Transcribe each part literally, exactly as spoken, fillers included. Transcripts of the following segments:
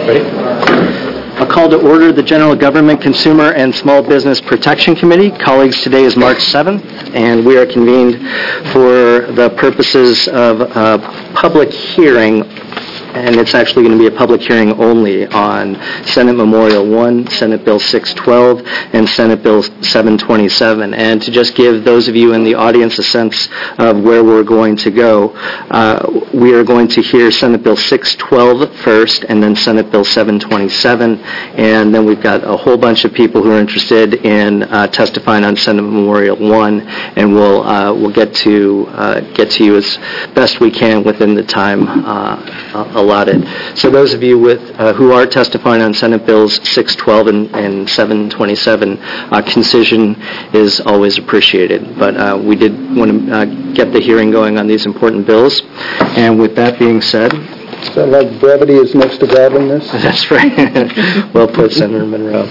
Ready? I'll call to order the General Government, Consumer, and Small Business Protection Committee. Colleagues, today is March seventh, and we are convened for the purposes of a public hearing, and it's actually going to be a public hearing only on Senate Memorial one, Senate Bill six twelve, and Senate Bill seven twenty-seven. And to just give those of you in the audience a sense of where we're going to go, uh, we are going to hear Senate Bill six twelve first, and then Senate Bill seven twenty-seven, and then we've got a whole bunch of people who are interested in uh, testifying on Senate Memorial one, and we'll uh, we'll get to uh, get to you as best we can within the time uh, allotted. So those of you with uh, who are testifying on Senate Bills six twelve and, and seven twenty-seven, uh, concision is always appreciated. But uh, we did want to uh, get the hearing going on these important bills. And with that being said, so like brevity is next to godliness? That's right. Well put, Senator Monroe.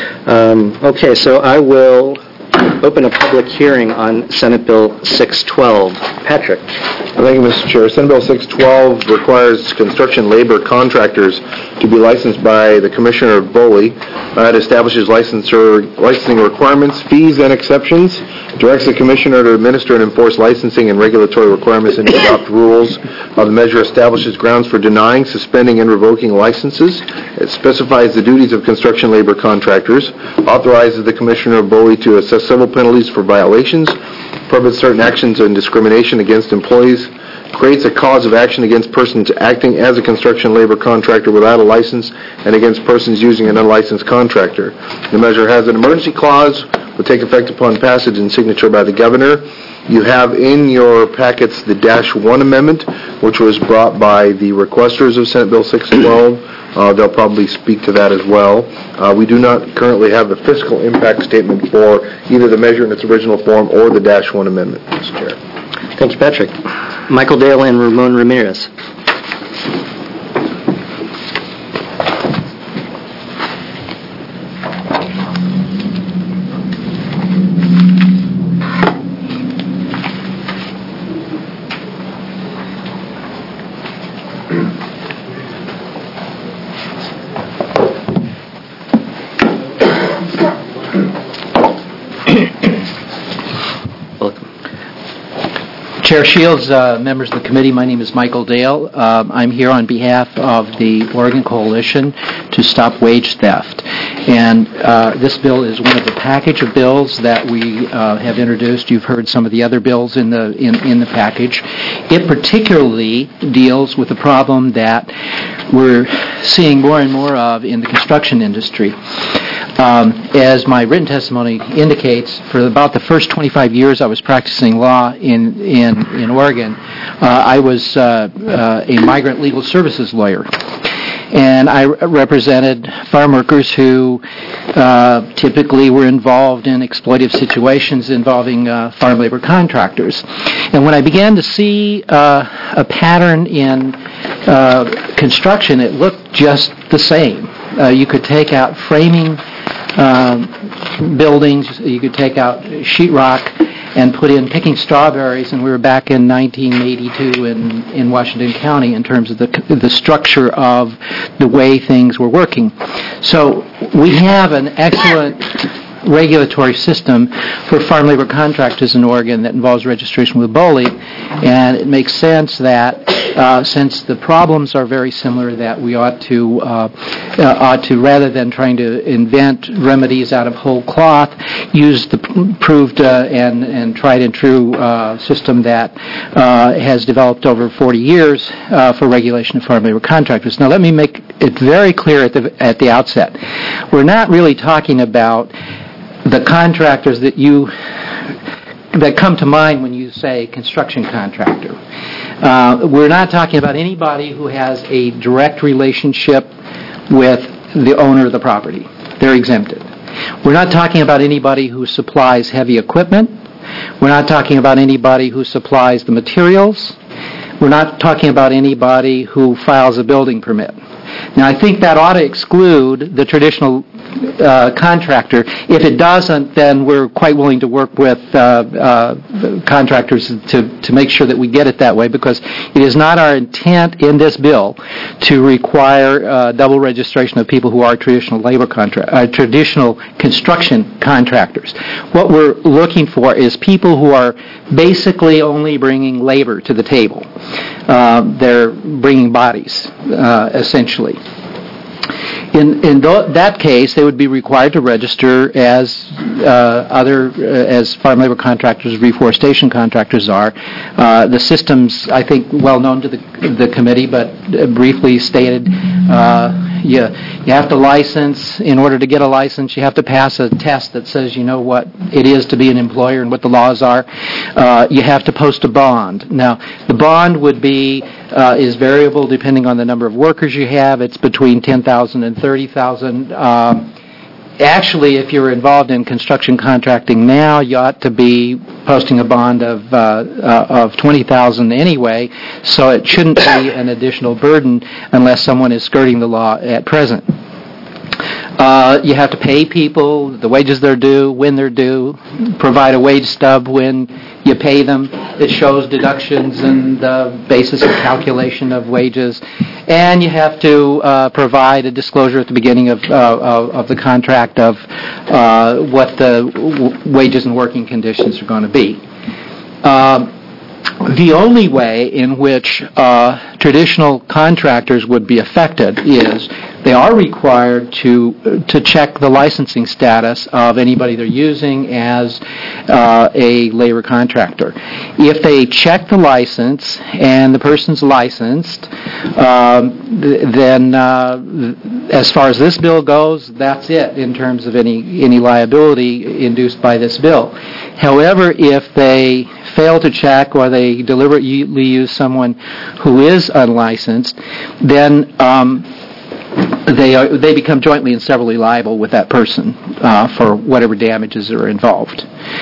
Um, okay, so I will open a public hearing on Senate Bill six twelve. Patrick. Thank you, Mister Chair. Senate Bill six twelve requires construction labor contractors to be licensed by the Commissioner of B O L I. Uh, it establishes licensure, licensing requirements, fees, and exceptions, directs the Commissioner to administer and enforce licensing and regulatory requirements and to adopt rules. Uh, the measure establishes grounds for denying, suspending, and revoking licenses. It specifies the duties of construction labor contractors, authorizes the Commissioner of B O L I to assess civil penalties for violations, prohibits certain actions and discrimination against employees, creates a cause of action against persons acting as a construction labor contractor without a license and against persons using an unlicensed contractor. The measure has an emergency clause, will take effect upon passage and signature by the governor. You have in your packets the Dash one amendment, which was brought by the requesters of Senate Bill six twelve. Uh, they'll probably speak to that as well. Uh, we do not currently have a fiscal impact statement for either the measure in its original form or the Dash one amendment, Mister Chair. Thank you, Patrick. Michael Dale and Ramon Ramirez. Chair Shields, uh, members of the committee, my name is Michael Dale. Um, I'm here on behalf of the Oregon Coalition to Stop Wage Theft. And uh, this bill is one of the package of bills that we uh, have introduced. You've heard some of the other bills in the in, in the package. It particularly deals with the problem that we're seeing more and more of in the construction industry. Um, as my written testimony indicates, for about the first twenty-five years I was practicing law in in, in Oregon, uh, I was uh, uh, a migrant legal services lawyer. And I represented farm workers who uh, typically were involved in exploitive situations involving uh, farm labor contractors. And when I began to see uh, a pattern in uh, construction, it looked just the same. Uh, you could take out framing uh, buildings, you could take out sheetrock, and put in picking strawberries, and we were back in nineteen eighty-two in, in Washington County in terms of the the structure of the way things were working. So we have an excellent regulatory system for farm labor contractors in Oregon that involves registration with B O L I, and it makes sense that uh, since the problems are very similar, that we ought to uh, uh, ought to, rather than trying to invent remedies out of whole cloth, use the proved uh, and and tried and true uh, system that uh, has developed over forty years uh, for regulation of farm labor contractors. Now, let me make it very clear at the at the outset: we're not really talking about the contractors that you that come to mind when you say construction contractor. Uh, we're not talking about anybody who has a direct relationship with the owner of the property. They're exempted. We're not talking about anybody who supplies heavy equipment. We're not talking about anybody who supplies the materials. We're not talking about anybody who files a building permit. Now, I think that ought to exclude the traditional uh, contractor. If it doesn't, then we're quite willing to work with uh, uh, contractors to, to make sure that we get it that way, because it is not our intent in this bill to require uh, double registration of people who are traditional labor contract, uh, traditional construction contractors. What we're looking for is people who are basically only bringing labor to the table. Uh, they're bringing bodies, uh, essentially. In in th- that case, they would be required to register as uh, other uh, as farm labor contractors, reforestation contractors are. Uh, the system's, I think, well known to the the committee, but uh, briefly stated, uh, you you have to license. In order to get a license, you have to pass a test that says you know what it is to be an employer and what the laws are. Uh, you have to post a bond. Now, the bond would be uh, is variable depending on the number of workers you have. It's between ten thousand and thirty thousand. Um, actually, if you're involved in construction contracting now, you ought to be posting a bond of uh, uh, of twenty thousand anyway, so it shouldn't be an additional burden unless someone is skirting the law at present. Uh, you have to pay people the wages they're due, when they're due, provide a wage stub when you pay them. It shows deductions and the basis of calculation of wages. And you have to uh, provide a disclosure at the beginning of, uh, of, of the contract of uh, what the w- wages and working conditions are going to be. Um, The only way in which uh, traditional contractors would be affected is they are required to to check the licensing status of anybody they're using as uh, a labor contractor. If they check the license and the person's licensed, um, th- then uh, as far as this bill goes, that's it in terms of any any liability induced by this bill. However, if they fail to check or they deliberately use someone who is unlicensed, then um, they are, they become jointly and severally liable with that person uh, for whatever damages are involved.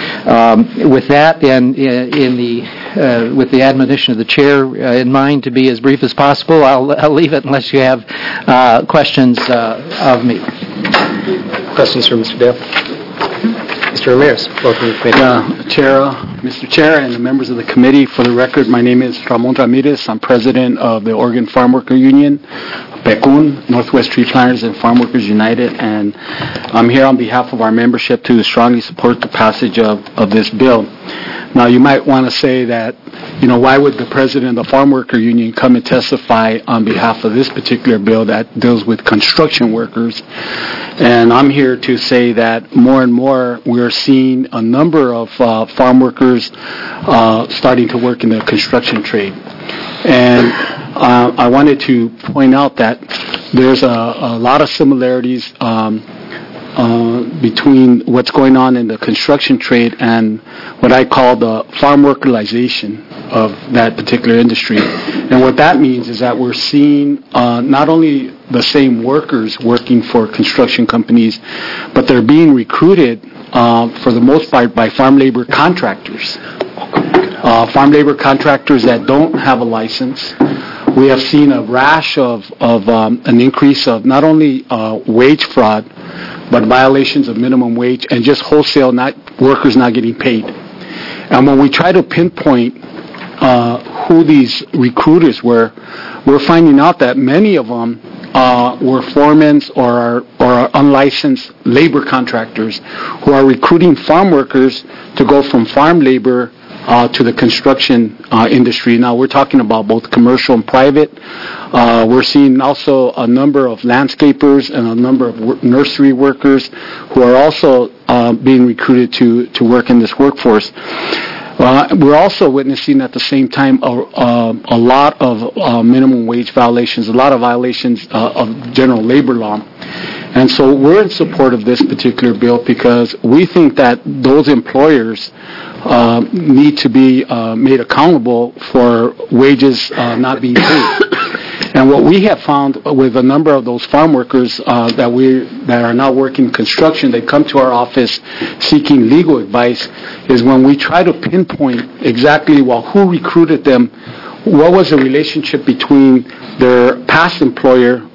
Um, with that, and in, in the uh, with the admonition of the chair uh, in mind to be as brief as possible, I'll, I'll leave it unless you have uh, questions uh, of me. Questions for Mister Dale? Mister Ramirez, welcome to the committee. Uh, Chair, uh, Mister Chair, and the members of the committee, for the record, my name is Ramon Ramirez. I'm president of the Oregon Farm Worker Union, PECUN, Northwest Tree Planters and Farm Workers United, and I'm here on behalf of our membership to strongly support the passage of, of this bill. Now, you might want to say that, you know, why would the president of the Farm Worker Union come and testify on behalf of this particular bill that deals with construction workers? And I'm here to say that more and more we're seeing a number of uh, farm workers uh, starting to work in the construction trade. And uh, I wanted to point out that there's a, a lot of similarities um, Uh, between what's going on in the construction trade and what I call the farm workerization of that particular industry. And what that means is that we're seeing uh, not only the same workers working for construction companies, but they're being recruited uh, for the most part by farm labor contractors. Uh, farm labor contractors that don't have a license. We have seen a rash of, of um, an increase of not only uh, wage fraud, but violations of minimum wage and just wholesale not workers not getting paid. And when we try to pinpoint uh, who these recruiters were, we're finding out that many of them uh, were foremen or are, or are unlicensed labor contractors who are recruiting farm workers to go from farm labor Uh, to the construction uh, industry. Now, we're talking about both commercial and private. Uh, we're seeing also a number of landscapers and a number of wor- nursery workers who are also uh, being recruited to, to work in this workforce. Uh, we're also witnessing at the same time a, uh, a lot of uh, minimum wage violations, a lot of violations uh, of general labor law. And so we're in support of this particular bill because we think that those employers uh, need to be uh, made accountable for wages uh, not being paid. And what we have found with a number of those farm workers uh, that we that are now working construction, they come to our office seeking legal advice, is when we try to pinpoint exactly, well, who recruited them, what was the relationship between their past employer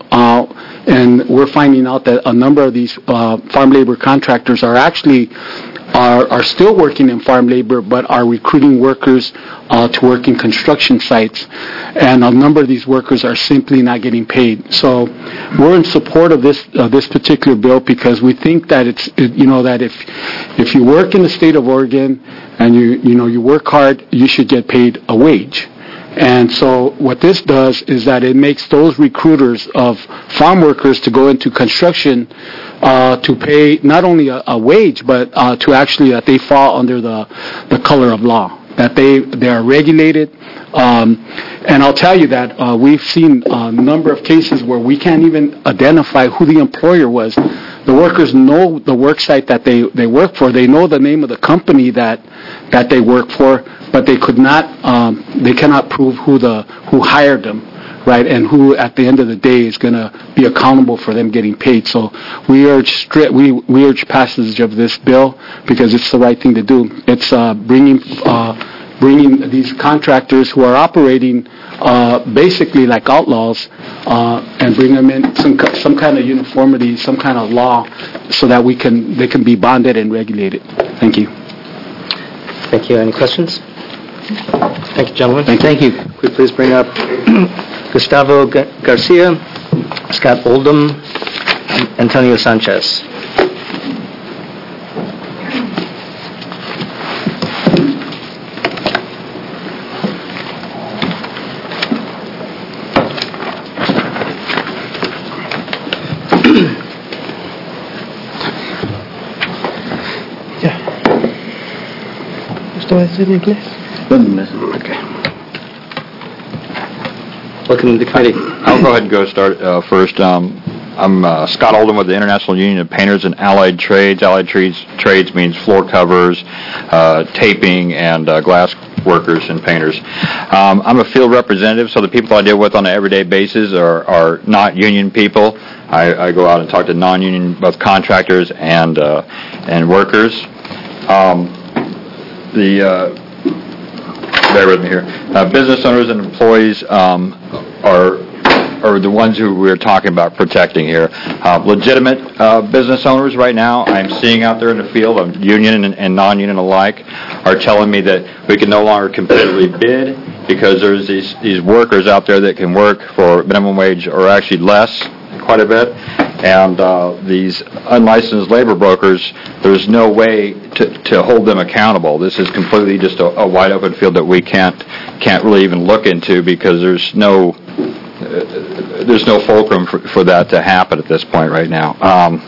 uh, and we're finding out that a number of these uh, farm labor contractors are actually are, are still working in farm labor, but are recruiting workers uh, to work in construction sites. And a number of these workers are simply not getting paid. So we're in support of this uh, this particular bill because we think that it's it, you know that if if you work in the state of Oregon and you you know you work hard, you should get paid a wage. And so what this does is that it makes those recruiters of farm workers to go into construction uh, to pay not only a, a wage, but uh, to actually that they fall under the, the color of law, that they, they are regulated. Um, and I'll tell you that uh, we've seen a number of cases where we can't even identify who the employer was. The workers know the work site that they, they work for. They know the name of the company that that they work for, but they could not, um, they cannot prove who the who hired them, right, and who at the end of the day is going to be accountable for them getting paid. So we urge stri- we we urge passage of this bill because it's the right thing to do. It's uh, bringing uh, bringing these contractors who are operating uh, basically like outlaws uh, and bring them in some some kind of uniformity, some kind of law, so that we can they can be bonded and regulated. Thank you. Thank you. Any questions? Thank you, gentlemen. Thank Thank you. Could we please bring up Gustavo Ga- Garcia, Scott Oldham, Antonio Sanchez. ¿Esto va a decir en inglés? Okay. Welcome to the committee. I'll go ahead and go start uh, first. Um, I'm uh, Scott Oldham with the International Union of Painters and Allied Trades. Allied Trades trades means floor covers, uh, taping, and uh, glass workers and painters. Um, I'm a field representative, so the people I deal with on an everyday basis are, are not union people. I, I go out and talk to non-union, both contractors and uh, and workers. Um, the uh, bear with me here. Uh, business owners and employees um, are are the ones who we're talking about protecting here. Uh, legitimate uh, business owners right now, I'm seeing out there in the field, of union and, and non-union alike, are telling me that we can no longer competitively bid because there's these these workers out there that can work for minimum wage or actually less, quite a bit. And uh, these unlicensed labor brokers, there's no way to, to hold them accountable. This is completely just a, a wide open field that we can't can't really even look into because there's no uh, there's no fulcrum for, for that to happen at this point right now. Um,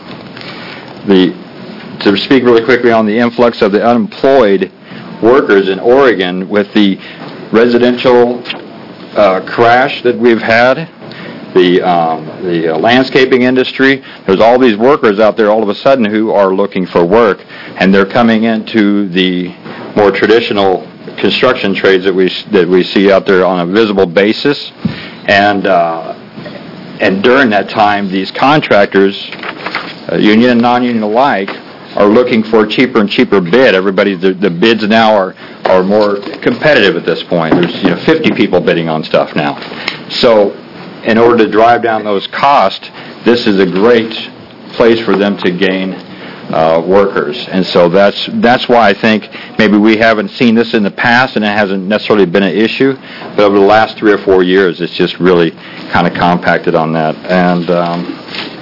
the to speak really quickly on the influx of the unemployed workers in Oregon with the residential uh, crash that we've had. The um, the uh, landscaping industry, there's all these workers out there all of a sudden who are looking for work, and they're coming into the more traditional construction trades that we that we see out there on a visible basis, and uh, and during that time, these contractors, uh, union and non-union alike, are looking for a cheaper and cheaper bid. Everybody, the, the bids now are are more competitive at this point. There's you know fifty people bidding on stuff now, so. In order to drive down those costs, this is a great place for them to gain uh, workers. And so that's that's why I think maybe we haven't seen this in the past and it hasn't necessarily been an issue, but over the last three or four years, it's just really kind of compacted on that. And, um,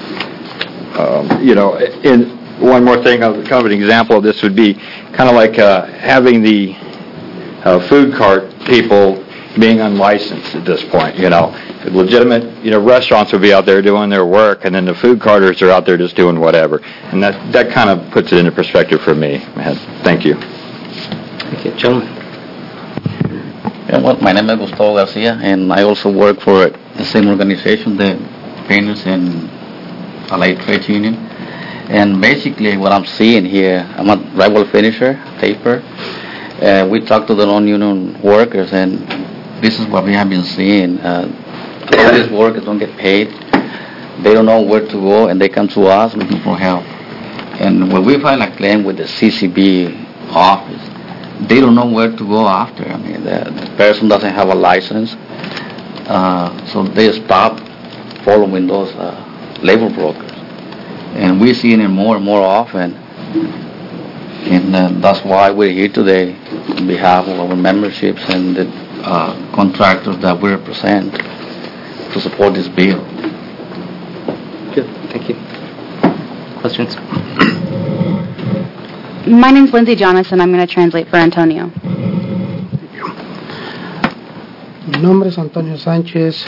um, you know, in one more thing, kind of an example of this would be kind of like uh, having the uh, food cart people being unlicensed at this point, you know. Legitimate, you know, restaurants will be out there doing their work, and then the food carters are out there just doing whatever. And that, that kind of puts it into perspective for me. Thank you. Thank you. Gentlemen. Yeah, well, my name is Gustavo Garcia, and I also work for the same organization, the Painters and Allied Trades Union. And basically what I'm seeing here, I'm a drywall finisher, taper. Uh, we talk to the non-union workers, and this is what we have been seeing. Uh, all these workers don't get paid. They don't know where to go, and they come to us looking for help. And when we file a claim with the C C B office, they don't know where to go after. I mean, the, the person doesn't have a license, uh, so they stop following those uh, labor brokers. And we're seeing it more and more often. And uh, that's why we're here today on behalf of our memberships and the uh, contractors that we represent to support this bill. Good, thank you. Questions? My name's Lindsay Jonathan. I'm going to translate for Antonio. Mi nombre es Antonio Sánchez.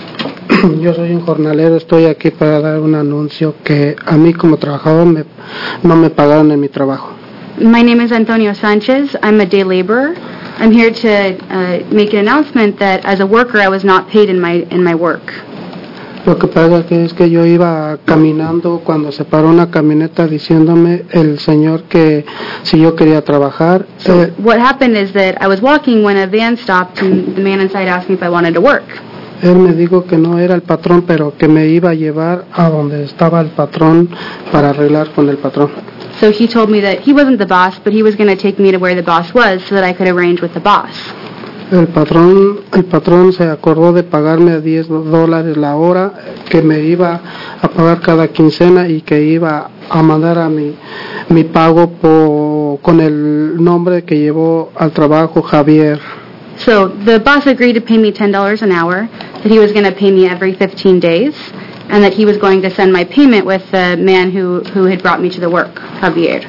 Yo soy un jornalero. Estoy aquí para dar un anuncio que a mí como trabajador me, no me pagaron en mi trabajo. My name is Antonio Sanchez. I'm a day laborer. I'm here to uh, make an announcement that as a worker I was not paid in my in my work. Lo que pasa que es que yo iba caminando cuando se paró una camioneta diciéndome el señor que si yo quería trabajar. So eh, what happened is that I was walking when a van stopped and the man inside asked me if I wanted to work. Él me dijo que no era el patrón, pero que me iba a llevar a donde estaba el patrón para arreglar con el patrón. So he told me that he wasn't the boss, but he was going to take me to where the boss was so that I could arrange with the boss. El patrón, el patrón se acordó de pagarme a diez dólares la hora, que me iba a pagar cada quincena y que iba a mandar a mi, mi pago por, con el nombre que llevó al trabajo, Javier. So the boss agreed to pay me ten dollars an hour, that he was going to pay me every fifteen days, and that he was going to send my payment with the man who, who had brought me to the work, Javier.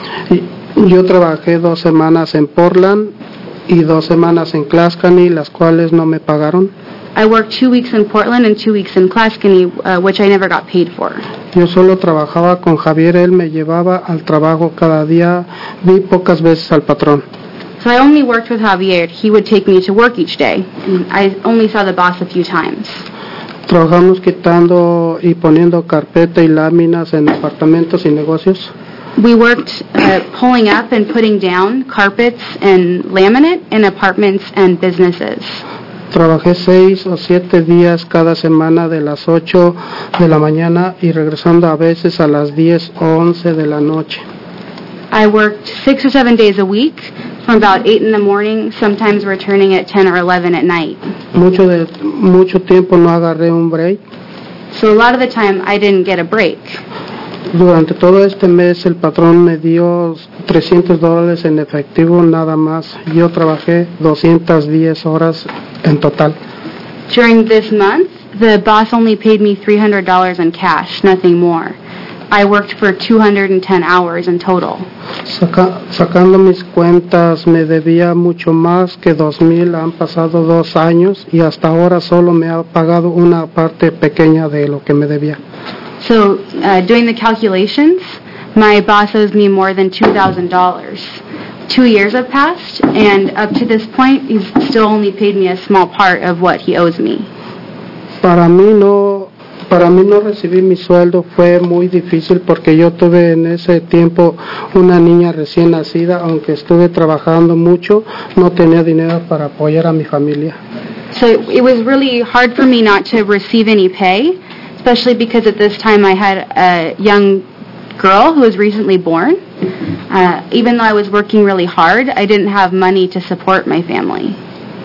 Yo trabajé dos semanas en Portland y dos semanas en Clascany, las cuales no me pagaron. I worked two weeks in Portland and two weeks in Clascany, uh, which I never got paid for. Yo solo trabajaba con Javier, él me llevaba al trabajo cada día, vi pocas veces al patrón. So I only worked with Javier. He would take me to work each day. And I only saw the boss a few times. Trabajamos quitando y poniendo carpeta y láminas en apartamentos y negocios. We worked uh, pulling up and putting down carpets and laminate in apartments and businesses. Trabajé seis o siete días cada semana de las ocho de la mañana y regresando a veces a las diez o once de la noche. I worked six or seven days a week from about eight in the morning, sometimes returning at ten or eleven at night. Mucho, de, mucho tiempo no agarré un break. So a lot of the time I didn't get a break. Durante todo este mes el patrón me dio trescientos dólares en efectivo nada más. Yo trabajé doscientas diez horas en total. During this month, the boss only paid me three hundred dollars in cash, nothing more. I worked for two hundred ten hours in total. Saca, sacando mis cuentas me debía mucho más que dos mil. Han pasado dos años y hasta ahora solo me ha pagado una parte pequeña de lo que me debía. So, uh, doing the calculations, my boss owes me more than two thousand dollars. Two years have passed, and up to this point, he's still only paid me a small part of what he owes me. Para mí no, para mí no recibir mi sueldo fue muy difícil porque yo tuve en ese tiempo una niña recién nacida, aunque estuve trabajando mucho, no tenía dinero para apoyar a mi familia. So it was really hard for me not to receive any pay, especially because at this time I had a young girl who was recently born. Uh, even though I was working really hard, I didn't have money to support my family.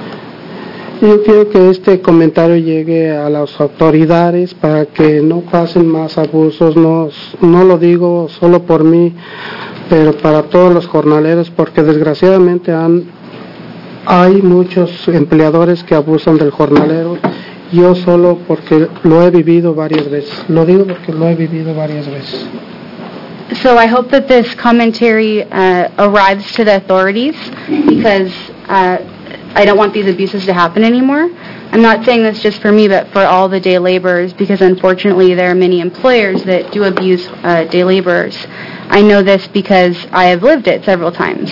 Yo quiero que este comentario llegue a las autoridades para que no pasen más abusos. No, no lo digo solo por mí, pero para todos los jornaleros, porque desgraciadamente han, hay muchos empleadores que abusan del jornalero. Yo solo porque lo he vivido varias veces. Lo digo porque lo he vivido varias veces. So I hope that this commentary uh, arrives to the authorities because uh, I don't want these abuses to happen anymore. I'm not saying this just for me, but for all the day laborers, because unfortunately there are many employers that do abuse uh, day laborers. I know this because I have lived it several times.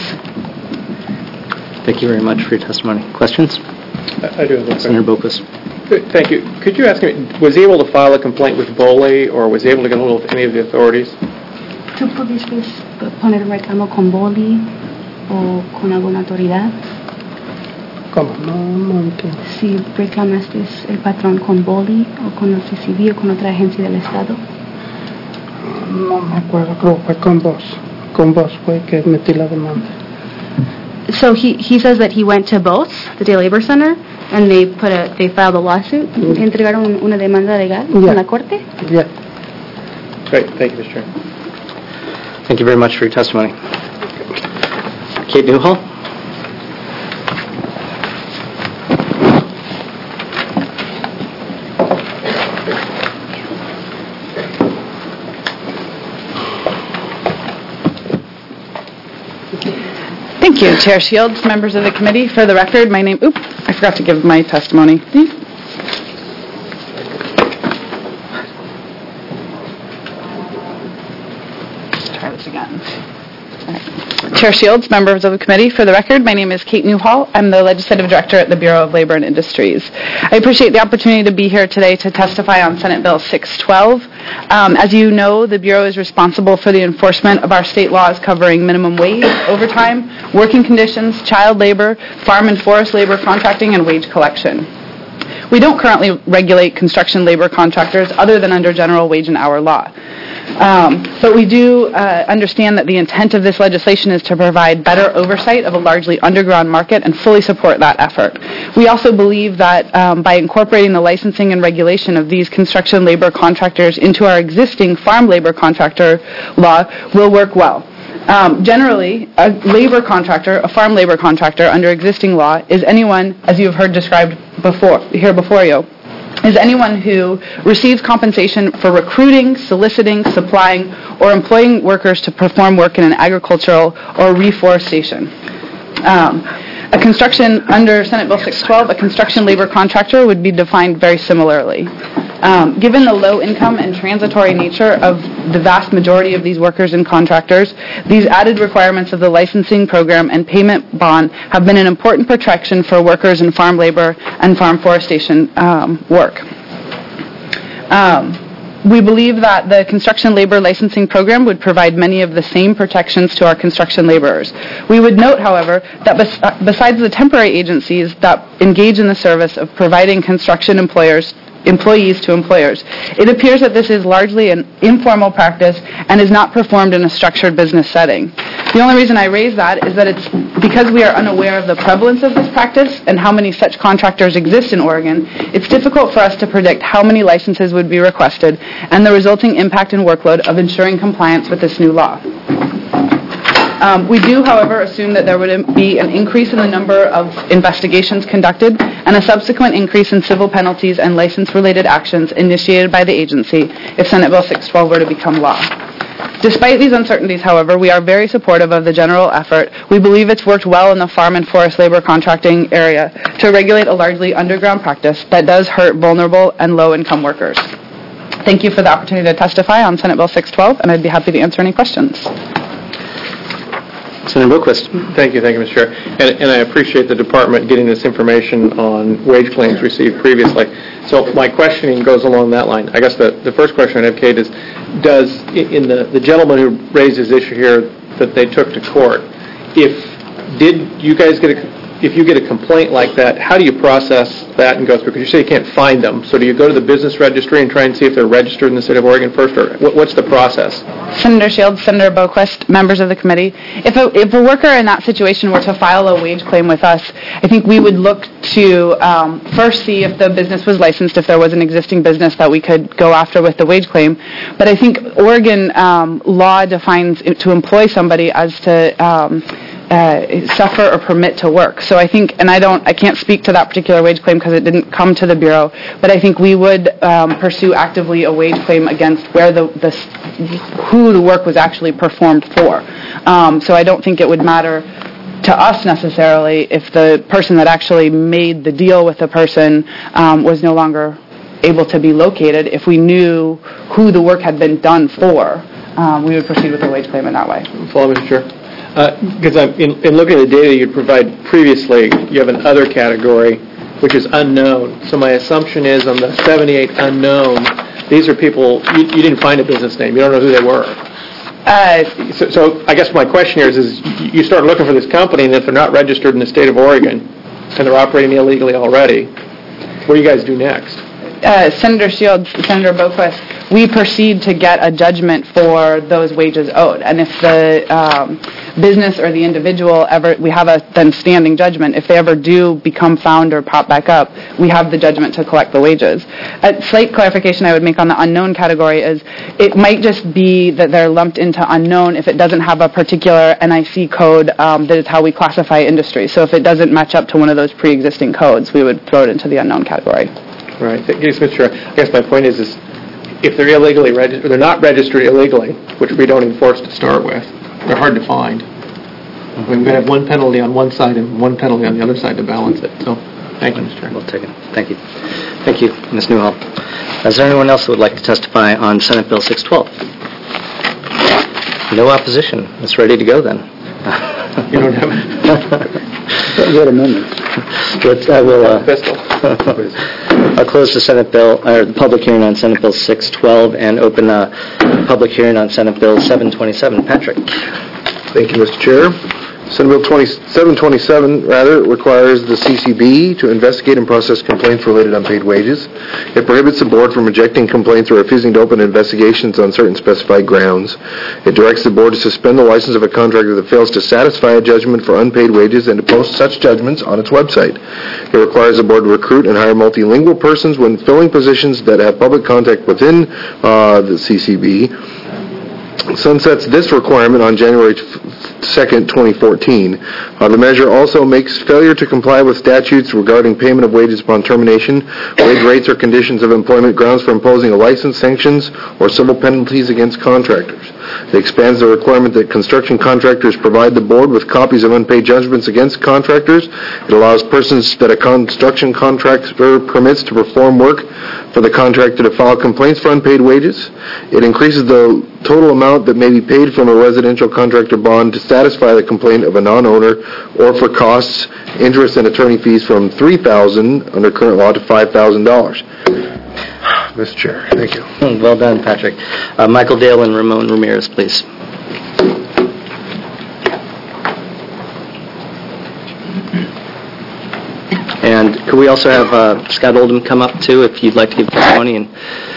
Thank you very much for your testimony. Questions? I do have a Senator question. Bocas. Good, thank you. Could you ask me, was he able to file a complaint with B O L E or was he able to get a hold of any of the authorities? ¿Tú pudiste poner un reclamo con B O L I o con alguna autoridad? ¿Cómo? No, no entiendo. Si reclamaste el patrón con B O L I o con el C C B o con otra agencia del Estado. No me acuerdo, creo que fue con vos. Con vos fue que metí la demanda. so he, he says that he went to both, the Day Labor Center, and they put a, they filed a lawsuit, entregaron una demanda legal Yeah. en la corte. Yeah. Great, thank you, Mister Chair. Thank you very much for your testimony. Kate Newhall? Thank you, Chair Shields, members of the committee. For the record, my name, oop, I forgot to give my testimony. Let's try this again. All right. Chair Shields, members of the committee, for the record, my name is Kate Newhall. I'm the Legislative Director at the Bureau of Labor and Industries. I appreciate the opportunity to be here today to testify on Senate Bill six twelve. Um, as you know, the Bureau is responsible for the enforcement of our state laws covering minimum wage, overtime, working conditions, child labor, farm and forest labor contracting, and wage collection. We don't currently regulate construction labor contractors other than under general wage and hour law. Um, but we do uh, understand that the intent of this legislation is to provide better oversight of a largely underground market and fully support that effort. We also believe that um, by incorporating the licensing and regulation of these construction labor contractors into our existing farm labor contractor law will work well. Um, generally, a labor contractor, a farm labor contractor under existing law is anyone, as you have heard described before, here before you, is anyone who receives compensation for recruiting, soliciting, supplying, or employing workers to perform work in an agricultural or reforestation. Um, a construction, under Senate Bill six twelve, a construction labor contractor would be defined very similarly. Um, given the low income and transitory nature of the vast majority of these workers and contractors, these added requirements of the licensing program and payment bond have been an important protection for workers in farm labor and farm forestation um, work. Um, we believe that the construction labor licensing program would provide many of the same protections to our construction laborers. We would note, however, that bes- uh, besides the temporary agencies that engage in the service of providing construction employers employees to employers, it appears that this is largely an informal practice and is not performed in a structured business setting. The only reason I raise that is that it's because we are unaware of the prevalence of this practice and how many such contractors exist in Oregon. It's difficult for us to predict how many licenses would be requested and the resulting impact and workload of ensuring compliance with this new law. Um, we do, however, assume that there would be an increase in the number of investigations conducted and a subsequent increase in civil penalties and license-related actions initiated by the agency if Senate Bill six twelve were to become law. Despite these uncertainties, however, we are very supportive of the general effort. We believe it's worked well in the farm and forest labor contracting area to regulate a largely underground practice that does hurt vulnerable and low-income workers. Thank you for the opportunity to testify on Senate Bill six twelve, and I'd be happy to answer any questions. Senator Boquist. Thank you, thank you, Mister Chair. And, and I appreciate the department getting this information on wage claims received previously. So my questioning goes along that line. I guess the, the first question I have, Kate, is does, in the, the gentleman who raised his issue here that they took to court, if, did you guys get a, if you get a complaint like that, how do you process that and go through? Because you say you can't find them. So do you go to the business registry and try and see if they're registered in the state of Oregon first, or what, what's the process? Senator Shields, Senator Boquist, members of the committee, if a, if a worker in that situation were to file a wage claim with us, I think we would look to um, first see if the business was licensed, if there was an existing business that we could go after with the wage claim. But I think Oregon um, law defines it to employ somebody as to um, Uh, suffer or permit to work. So I think, and I don't, I can't speak to that particular wage claim because it didn't come to the Bureau, but I think we would um, pursue actively a wage claim against where the, the who the work was actually performed for. Um, so I don't think it would matter to us necessarily if the person that actually made the deal with the person um, was no longer able to be located. If we knew who the work had been done for, um, we would proceed with the wage claim in that way. Follow, Mister Chair. Because uh, in, in looking at the data you provide previously, you have an other category, which is unknown. So my assumption is on the seventy-eight unknown, these are people, you, you didn't find a business name. You don't know who they were. Uh, so, so I guess my question here is, is you start looking for this company, and if they're not registered in the state of Oregon, and they're operating illegally already, what do you guys do next? uh, Senator Shields, Senator Boquist, we proceed to get a judgment for those wages owed. And if the um, business or the individual ever, we have a then standing judgment, if they ever do become found or pop back up, we have the judgment to collect the wages. A slight clarification I would make on the unknown category is it might just be that they're lumped into unknown if it doesn't have a particular N I C code um, that is how we classify industry. So if it doesn't match up to one of those pre-existing codes, we would throw it into the unknown category. Right. Yes, Mister I guess my point is, is if they're illegally registered, or they're not registered illegally, which we don't enforce to start with, they're hard to find. We're going to have one penalty on one side and one penalty on the other side to balance it. So, thank you, Mister Chair. We'll take it. Thank you. Thank you, Miz Newhall. Is there anyone else who would like to testify on Senate Bill six twelve? No opposition. It's ready to go then. You don't have it. What amendment? Let's, I will, uh, Pistol. I'll close the Senate bill, or the public hearing on Senate Bill six twelve and open the public hearing on Senate Bill seven twenty-seven. Patrick. Thank you, Mister Chair. Senate Bill seven twenty-seven, rather, requires the C C B to investigate and process complaints related to unpaid wages. It prohibits the board from rejecting complaints or refusing to open investigations on certain specified grounds. It directs the board to suspend the license of a contractor that fails to satisfy a judgment for unpaid wages and to post such judgments on its website. It requires the board to recruit and hire multilingual persons when filling positions that have public contact within uh, the C C B. Sunsets this requirement on January second, twenty fourteen. Uh, the measure also makes failure to comply with statutes regarding payment of wages upon termination, wage rates or conditions of employment grounds for imposing a license, sanctions, or civil penalties against contractors. It expands the requirement that construction contractors provide the board with copies of unpaid judgments against contractors. It allows persons that a construction contractor permits to perform work for the contractor to file complaints for unpaid wages. It increases the total amount that may be paid from a residential contractor bond to satisfy the complaint of a non-owner or for costs, interest, and attorney fees from three thousand dollars under current law to five thousand dollars. Mister Chair, thank you. Well done, Patrick. Uh, Michael Dale and Ramon Ramirez, please. And could we also have uh, Scott Oldham come up, too, if you'd like to give testimony? And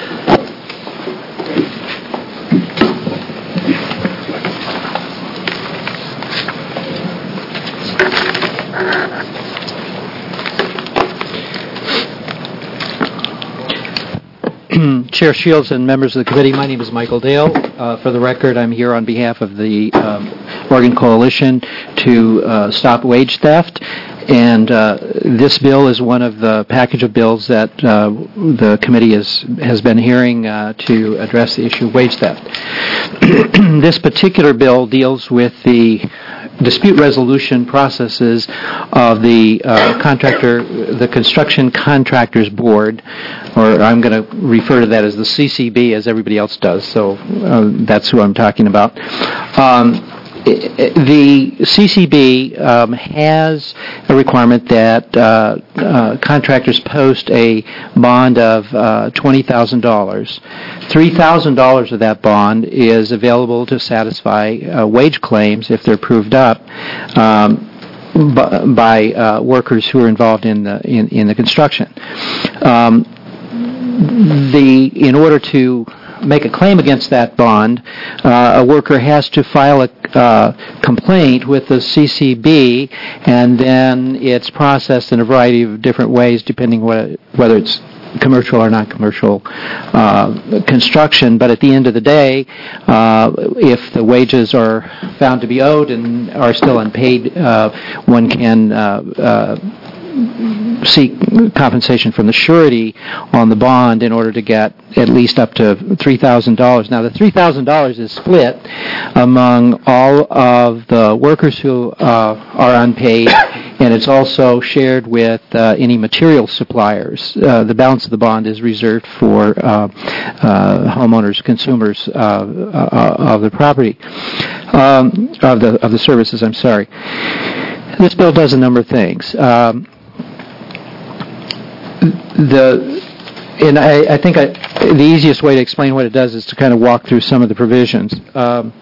Chair Shields and members of the committee, my name is Michael Dale. Uh, for the record, I'm here on behalf of the um, Oregon Coalition to uh, Stop Wage Theft. And uh, this bill is one of the package of bills that uh, the committee is, has been hearing uh, to address the issue of wage theft. This particular bill deals with the dispute resolution processes of the uh, contractor, the Construction Contractors Board, or I'm going to refer to that as the C C B, as everybody else does, so uh, that's who I'm talking about. Um, The C C B um, has a requirement that uh, uh, contractors post a bond of uh, twenty thousand dollars. three thousand dollars of that bond is available to satisfy uh, wage claims if they're proved up um, by, by uh, workers who are involved in the in, in the construction. Um, the in order to make a claim against that bond, uh, a worker has to file a uh, complaint with the C C B, and then it's processed in a variety of different ways, depending what, whether it's commercial or non-commercial uh, construction. But at the end of the day, uh, if the wages are found to be owed and are still unpaid, uh, one can uh, uh, seek compensation from the surety on the bond in order to get at least up to three thousand dollars. Now, the three thousand dollars is split among all of the workers who uh, are unpaid, and it's also shared with uh, any material suppliers. Uh, the balance of the bond is reserved for uh, uh, homeowners, consumers uh, uh, of the property, um, of the of the services. I'm sorry. This bill does a number of things. Um, the and I, I think I, the easiest way to explain what it does is to kind of walk through some of the provisions. Um,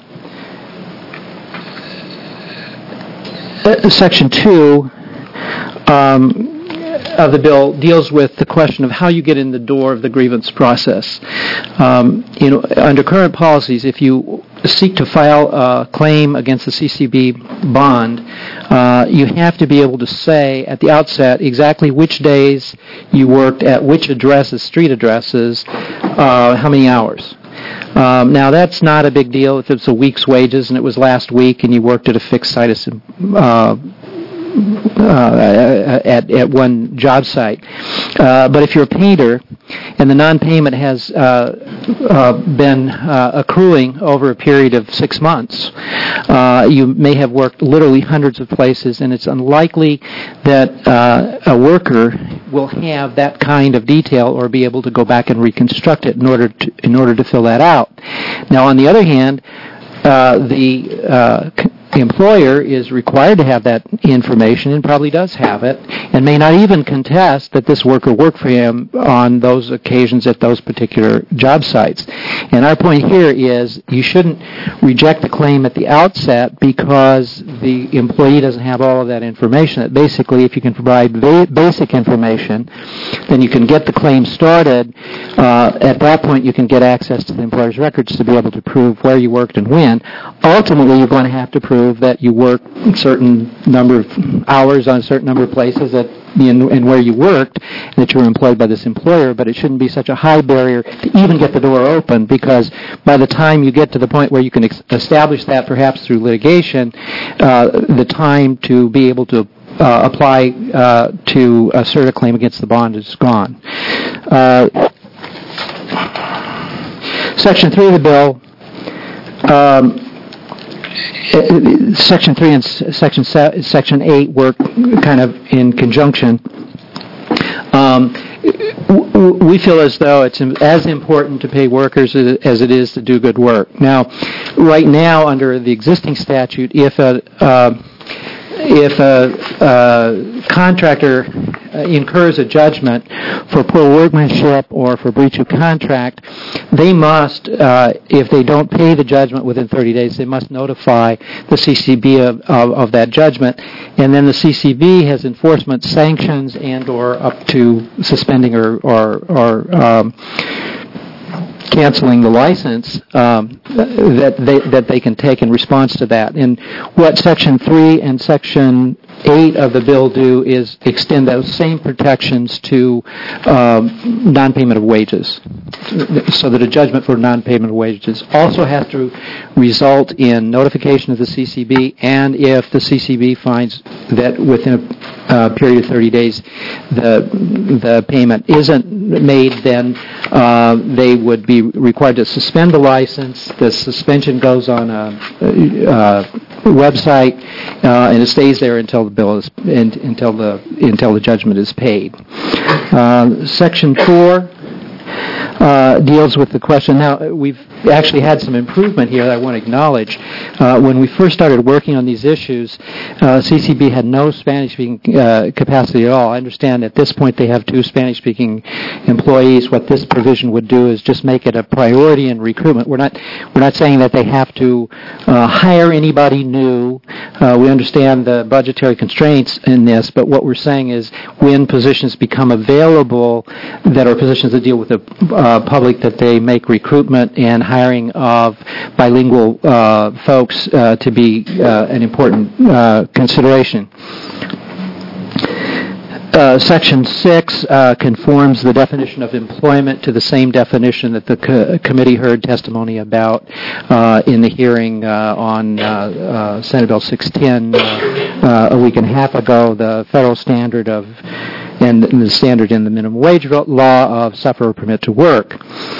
Section two um, of the bill deals with the question of how you get in the door of the grievance process. Um, you know, under current policies, if you seek to file a claim against the C C B bond, uh, you have to be able to say at the outset exactly which days you worked at which addresses, street addresses, uh, how many hours. Um, now, that's not a big deal if it's a week's wages and it was last week and you worked at a fixed site uh, Uh, at, at one job site. Uh, but if you're a painter and the non-payment has uh, uh, been uh, accruing over a period of six months, uh, you may have worked literally hundreds of places, and it's unlikely that uh, a worker will have that kind of detail or be able to go back and reconstruct it in order to, in order to fill that out. Now, on the other hand, uh, the uh, The employer is required to have that information and probably does have it and may not even contest that this worker worked for him on those occasions at those particular job sites. And our point here is you shouldn't reject the claim at the outset because the employee doesn't have all of that information. That basically, if you can provide ba- basic information, then you can get the claim started. Uh, at that point, you can get access to the employer's records to be able to prove where you worked and when. Ultimately, you're going to have to prove that you worked a certain number of hours on a certain number of places that in, in where you worked, and that you were employed by this employer, but it shouldn't be such a high barrier to even get the door open, because by the time you get to the point where you can ex- establish that perhaps through litigation, uh, the time to be able to uh, apply uh, to assert a claim against the bond is gone. Uh, Section three of the bill, um, Section three and Section se- Section eight work kind of in conjunction. Um, w- we feel as though it's as important to pay workers as it is to do good work. Now, right now, under the existing statute, if a uh, if a, a contractor incurs a judgment for poor workmanship or for breach of contract, they must, uh, if they don't pay the judgment within thirty days, they must notify the C C B of, of, of that judgment, and then the C C B has enforcement sanctions and or up to suspending or, or, or um, canceling the license um, that they that they can take in response to that. And what Section three and Section eight of the bill do is extend those same protections to um, non-payment of wages, so that a judgment for non-payment of wages also has to result in notification of the C C B, and if the C C B finds that within a uh, period of thirty days the the payment isn't made, then uh, they would be required to suspend the license. The suspension goes on a uh, website, uh, and it stays there until the bill is in, until the until the judgment is paid. Uh, Section four uh, deals with the question. Now, we've actually had some improvement here that I want to acknowledge. Uh, when we first started working on these issues, uh, C C B had no Spanish-speaking uh, capacity at all. I understand at this point they have two Spanish-speaking employees. What this provision would do is just make it a priority in recruitment. We're not we're not saying that they have to uh, hire anybody new. Uh, we understand the budgetary constraints in this, but what we're saying is when positions become available that are positions that deal with the uh, public, that they make recruitment and hiring of bilingual uh, folks uh, to be uh, an important uh, consideration. Uh, Section six uh, conforms the definition of employment to the same definition that the co- committee heard testimony about uh, in the hearing uh, on uh, uh, Senate Bill six ten uh, uh, a week and a half ago. The federal standard of and the standard in the minimum wage law of suffer or permit to work.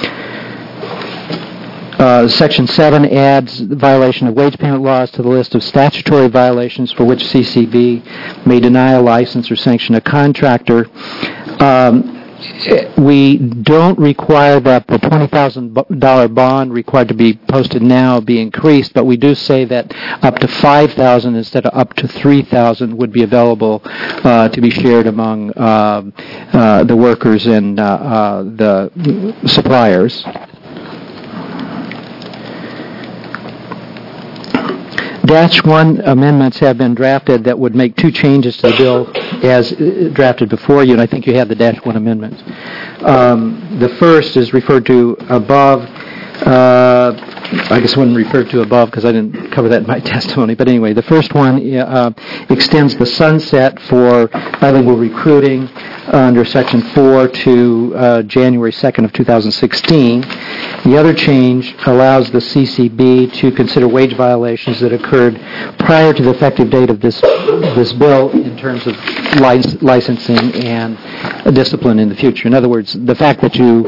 Uh, Section seven adds the violation of wage payment laws to the list of statutory violations for which C C B may deny a license or sanction a contractor. Um, we don't require that the twenty thousand dollars bond required to be posted now be increased, but we do say that up to five thousand dollars instead of up to three thousand dollars would be available uh, to be shared among uh, uh, the workers and uh, uh, the suppliers. Dash one amendments have been drafted that would make two changes to the bill as uh, drafted before you, and I think you have the Dash one amendments. Um, the first is referred to above. Uh, I guess I wouldn't refer to above because I didn't cover that in my testimony. But anyway, the first one uh, extends the sunset for bilingual recruiting under Section four to uh, January second of two thousand sixteen. The other change allows the C C B to consider wage violations that occurred prior to the effective date of this this bill in terms of lic- licensing and discipline in the future. In other words, the fact that you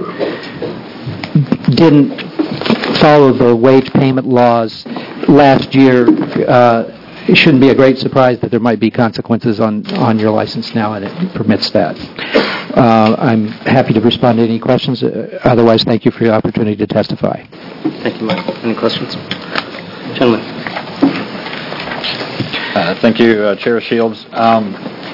didn't follow the wage payment laws last year, uh, it shouldn't be a great surprise that there might be consequences on, on your license now, and it permits that. Uh, I'm happy to respond to any questions. Uh, otherwise, thank you for your opportunity to testify. Thank you, Michael. Any questions? Gentlemen. Uh, thank you, uh, Chair Shields. Um,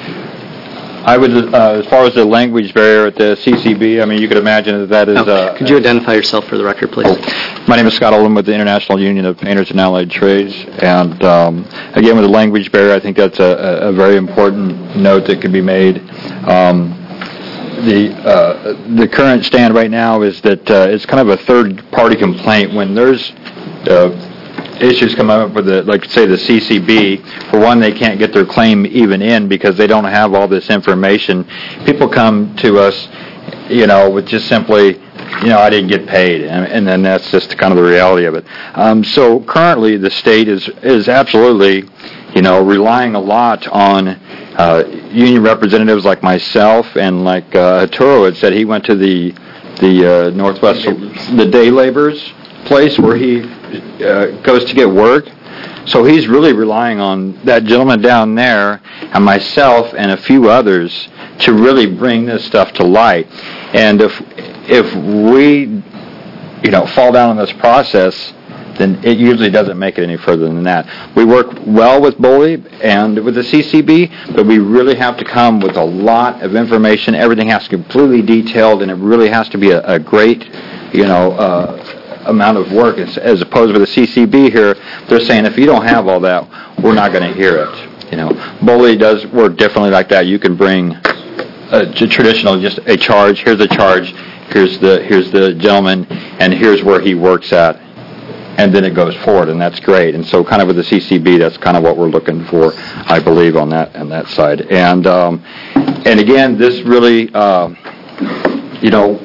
I would, uh, as far as the language barrier at the C C B, I mean, you could imagine that that is... Oh, uh, could you identify yourself for the record, please? Oh, my name is Scott Oldham with the International Union of Painters and Allied Trades, and um, again, with the language barrier, I think that's a, a very important note that could be made. Um, the uh, the current stand right now is that uh, it's kind of a third-party complaint when there's uh, issues come up with the, like say the C C B. For one, they can't get their claim even in because they don't have all this information. People come to us, you know, with just simply, you know, I didn't get paid, and, and then that's just kind of the reality of it. Um, so currently, the state is is absolutely, you know, relying a lot on uh, union representatives like myself and like uh, Haturo had said. He went to the the uh, Northwest the day laborers place where he uh, goes to get work. So he's really relying on that gentleman down there and myself and a few others to really bring this stuff to light. And if if we, you know, fall down on this process, then it usually doesn't make it any further than that. We work well with B O L I and with the C C B, but we really have to come with a lot of information. Everything has to be completely detailed, and it really has to be a, a great, you know, uh, amount of work, as, as opposed to the C C B here. They're saying if you don't have all that, we're not going to hear it. You know, B O L I does work differently like that. You can bring a, a traditional, just a charge. Here's a charge. Here's the here's the gentleman, and here's where he works at, and then it goes forward, and that's great. And so, kind of with the C C B, that's kind of what we're looking for, I believe, on that on that side. And um, and again, this really, uh, you know,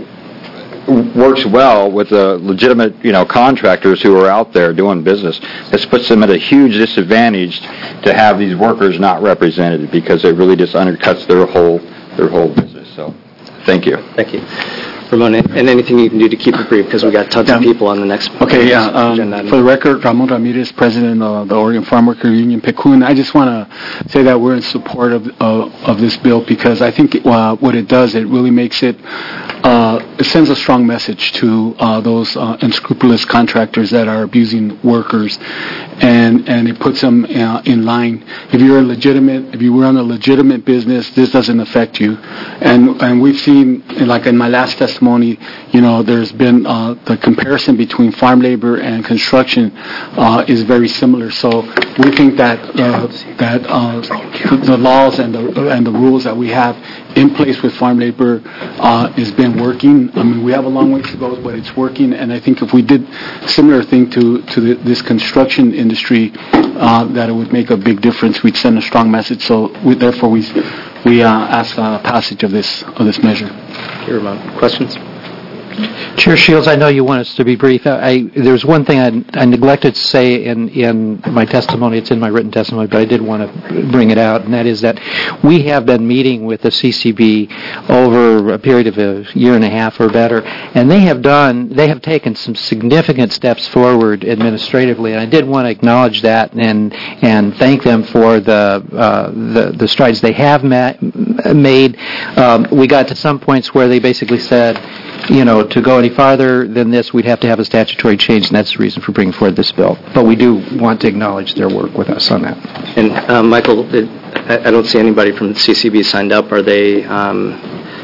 works well with the legitimate, you know, contractors who are out there doing business. This puts them at a huge disadvantage to have these workers not represented, because it really just undercuts their whole their whole business. So, thank you. Thank you. Ramon, and anything you can do to keep it brief, because we got tons yeah. of people on the next. Okay, yeah. Um, agenda. For the record, Ramon Ramirez, President of the Oregon Farm Worker Union, Pecun. I just want to say that we're in support of uh, of this bill, because I think uh, what it does, it really makes it, uh, it sends a strong message to uh, those uh, unscrupulous contractors that are abusing workers, and and it puts them uh, in line. If you're a legitimate, if you run a legitimate business, this doesn't affect you, and and we've seen, like in my last testimony, you know, there's been uh, the comparison between farm labor and construction uh, is very similar. So we think that uh, that uh, the laws and the and the rules that we have in place with farm labor uh, has been working. I mean, we have a long way to go, but it's working. And I think if we did similar thing to to the, this construction industry, uh, that it would make a big difference. We'd send a strong message. So we, therefore, we we uh, ask uh, passage of this of this measure. Here, Ramon. Questions? Chair Shields, I know you want us to be brief. I, there's one thing I, I neglected to say in, in my testimony. It's in my written testimony, but I did want to bring it out, and that is that we have been meeting with the C C B over a period of a year and a half or better, and they have done, they have taken some significant steps forward administratively, and I did want to acknowledge that and and thank them for the uh, the, the strides they have ma- made. Um, we got to some points where they basically said, you know, to go any farther than this, we'd have to have a statutory change, and that's the reason for bringing forward this bill. But we do want to acknowledge their work with us on that. And, uh, Michael, it, I, I don't see anybody from the C C B signed up. Are they, um,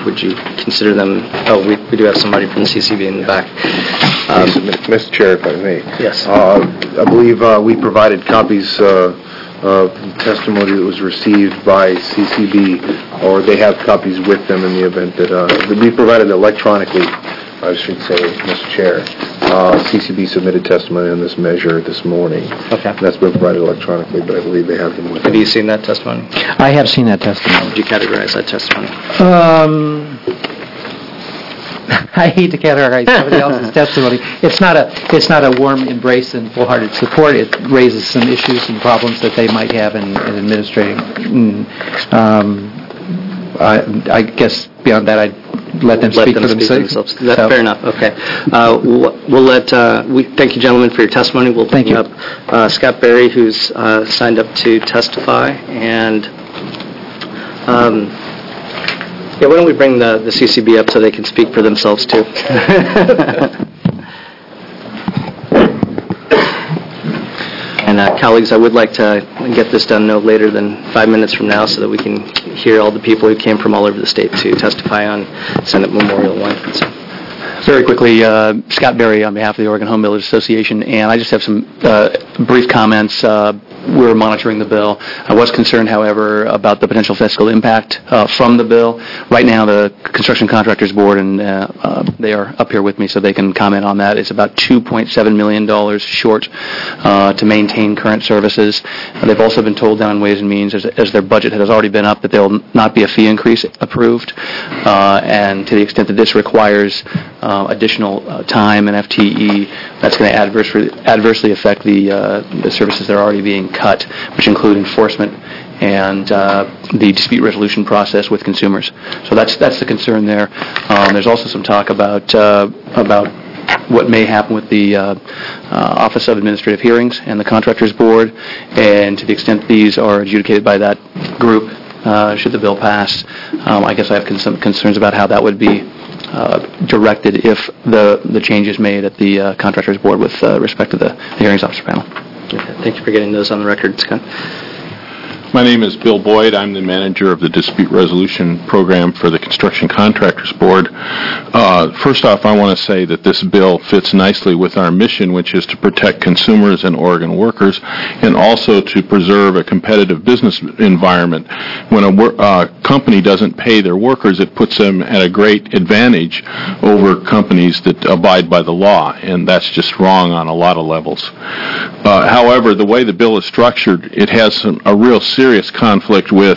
would you consider them, oh, we we do have somebody from the C C B in the back. Um, Mister Chair, if I may. Yes. Uh, I believe uh, we provided copies uh, of testimony that was received by C C B, or they have copies with them in the event that, uh, that we provided electronically, I should say, Mister Chair. Uh, C C B submitted testimony on this measure this morning. Okay. That's been provided electronically, but I believe they have them with them. Have you seen that testimony? I have seen that testimony. Would you categorize that testimony? Um, I hate to categorize somebody else's testimony. It's not a it's not a warm embrace and full-hearted support. It raises some issues and problems that they might have in, in administrating. Mm, um, I, I guess beyond that, I'd let them Let speak them for speak for themselves. themselves. That's So- fair enough. Okay. Uh, We'll we'll let, uh, we thank you, gentlemen, for your testimony. We'll Thank bring you. up uh, Scott Berry, who's uh, signed up to testify, and um, yeah, why don't we bring the the C C B up so they can speak for themselves, too? And uh, colleagues, I would like to get this done no later than five minutes from now so that we can hear all the people who came from all over the state to testify on Senate Memorial One. So. Very quickly, uh, Scott Berry on behalf of the Oregon Home Builders Association, and I just have some uh, brief comments. Uh, we're monitoring the bill. I was concerned, however, about the potential fiscal impact uh, from the bill. Right now, the Construction Contractors Board, and uh, uh, they are up here with me so they can comment on that, it's about two point seven million dollars short uh, to maintain current services. Uh, they've also been told down in Ways and Means, as, as their budget has already been up, that there will not be a fee increase approved, uh, and to the extent that this requires uh, additional uh, time and F T E, that's going to adversely, adversely affect the, uh, the services that are already being cut, which include enforcement and uh, the dispute resolution process with consumers. So that's that's the concern there. Um, there's also some talk about uh, about what may happen with the uh, uh, Office of Administrative Hearings and the Contractors Board, and to the extent these are adjudicated by that group, uh, should the bill pass, um, I guess I have con- some concerns about how that would be uh, directed if the the change is made at the uh, Contractors Board with uh, respect to the, the hearings officer panel. Okay, thank you for getting those on the record, Scott. My name is Bill Boyd. I'm the manager of the Dispute Resolution Program for the Construction Contractors Board. Uh, first off, I want to say that this bill fits nicely with our mission, which is to protect consumers and Oregon workers, and also to preserve a competitive business environment. When a wor- uh, company doesn't pay their workers, it puts them at a great advantage over companies that abide by the law, and that's just wrong on a lot of levels. Uh, however, the way the bill is structured, it has some, a real serious serious conflict with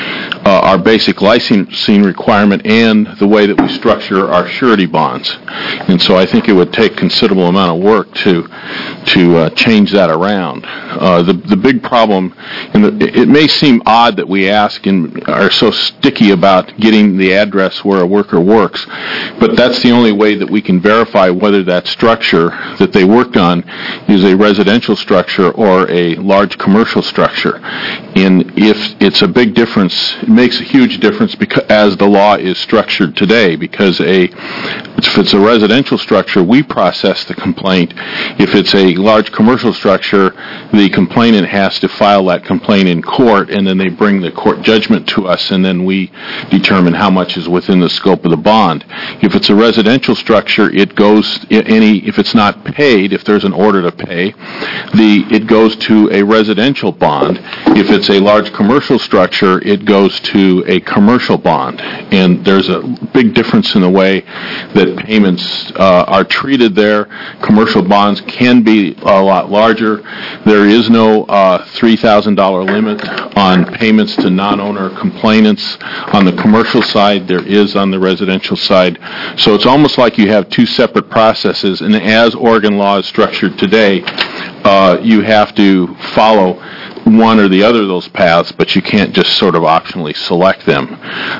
uh, our basic licensing requirement and the way that we structure our surety bonds. And so I think it would take considerable amount of work to to uh, change that around. Uh, the the big problem, and the, it may seem odd that we ask and are so sticky about getting the address where a worker works, but that's the only way that we can verify whether that structure that they worked on is a residential structure or a large commercial structure. And if it's a big difference, it makes a huge difference because as the law is structured today, because a if it's a residential structure, we process the complaint. If it's a large commercial structure, the complainant has to file that complaint in court, and then they bring the court judgment to us, and then we determine how much is within the scope of the bond. If it's a residential structure, it goes any if it's not paid, if there's an order to pay, the it goes to a residential bond. If it's a large commercial structure, it goes to a commercial bond. And there's a big difference in the way that payments uh, are treated there. Commercial bonds can be a lot larger. There is no uh, three thousand dollars limit on payments to non-owner complainants. On the commercial side, there is on the residential side. So it's almost like you have two separate processes, and as Oregon law is structured today, uh, you have to follow one or the other of those paths, but you can't just sort of optionally select them.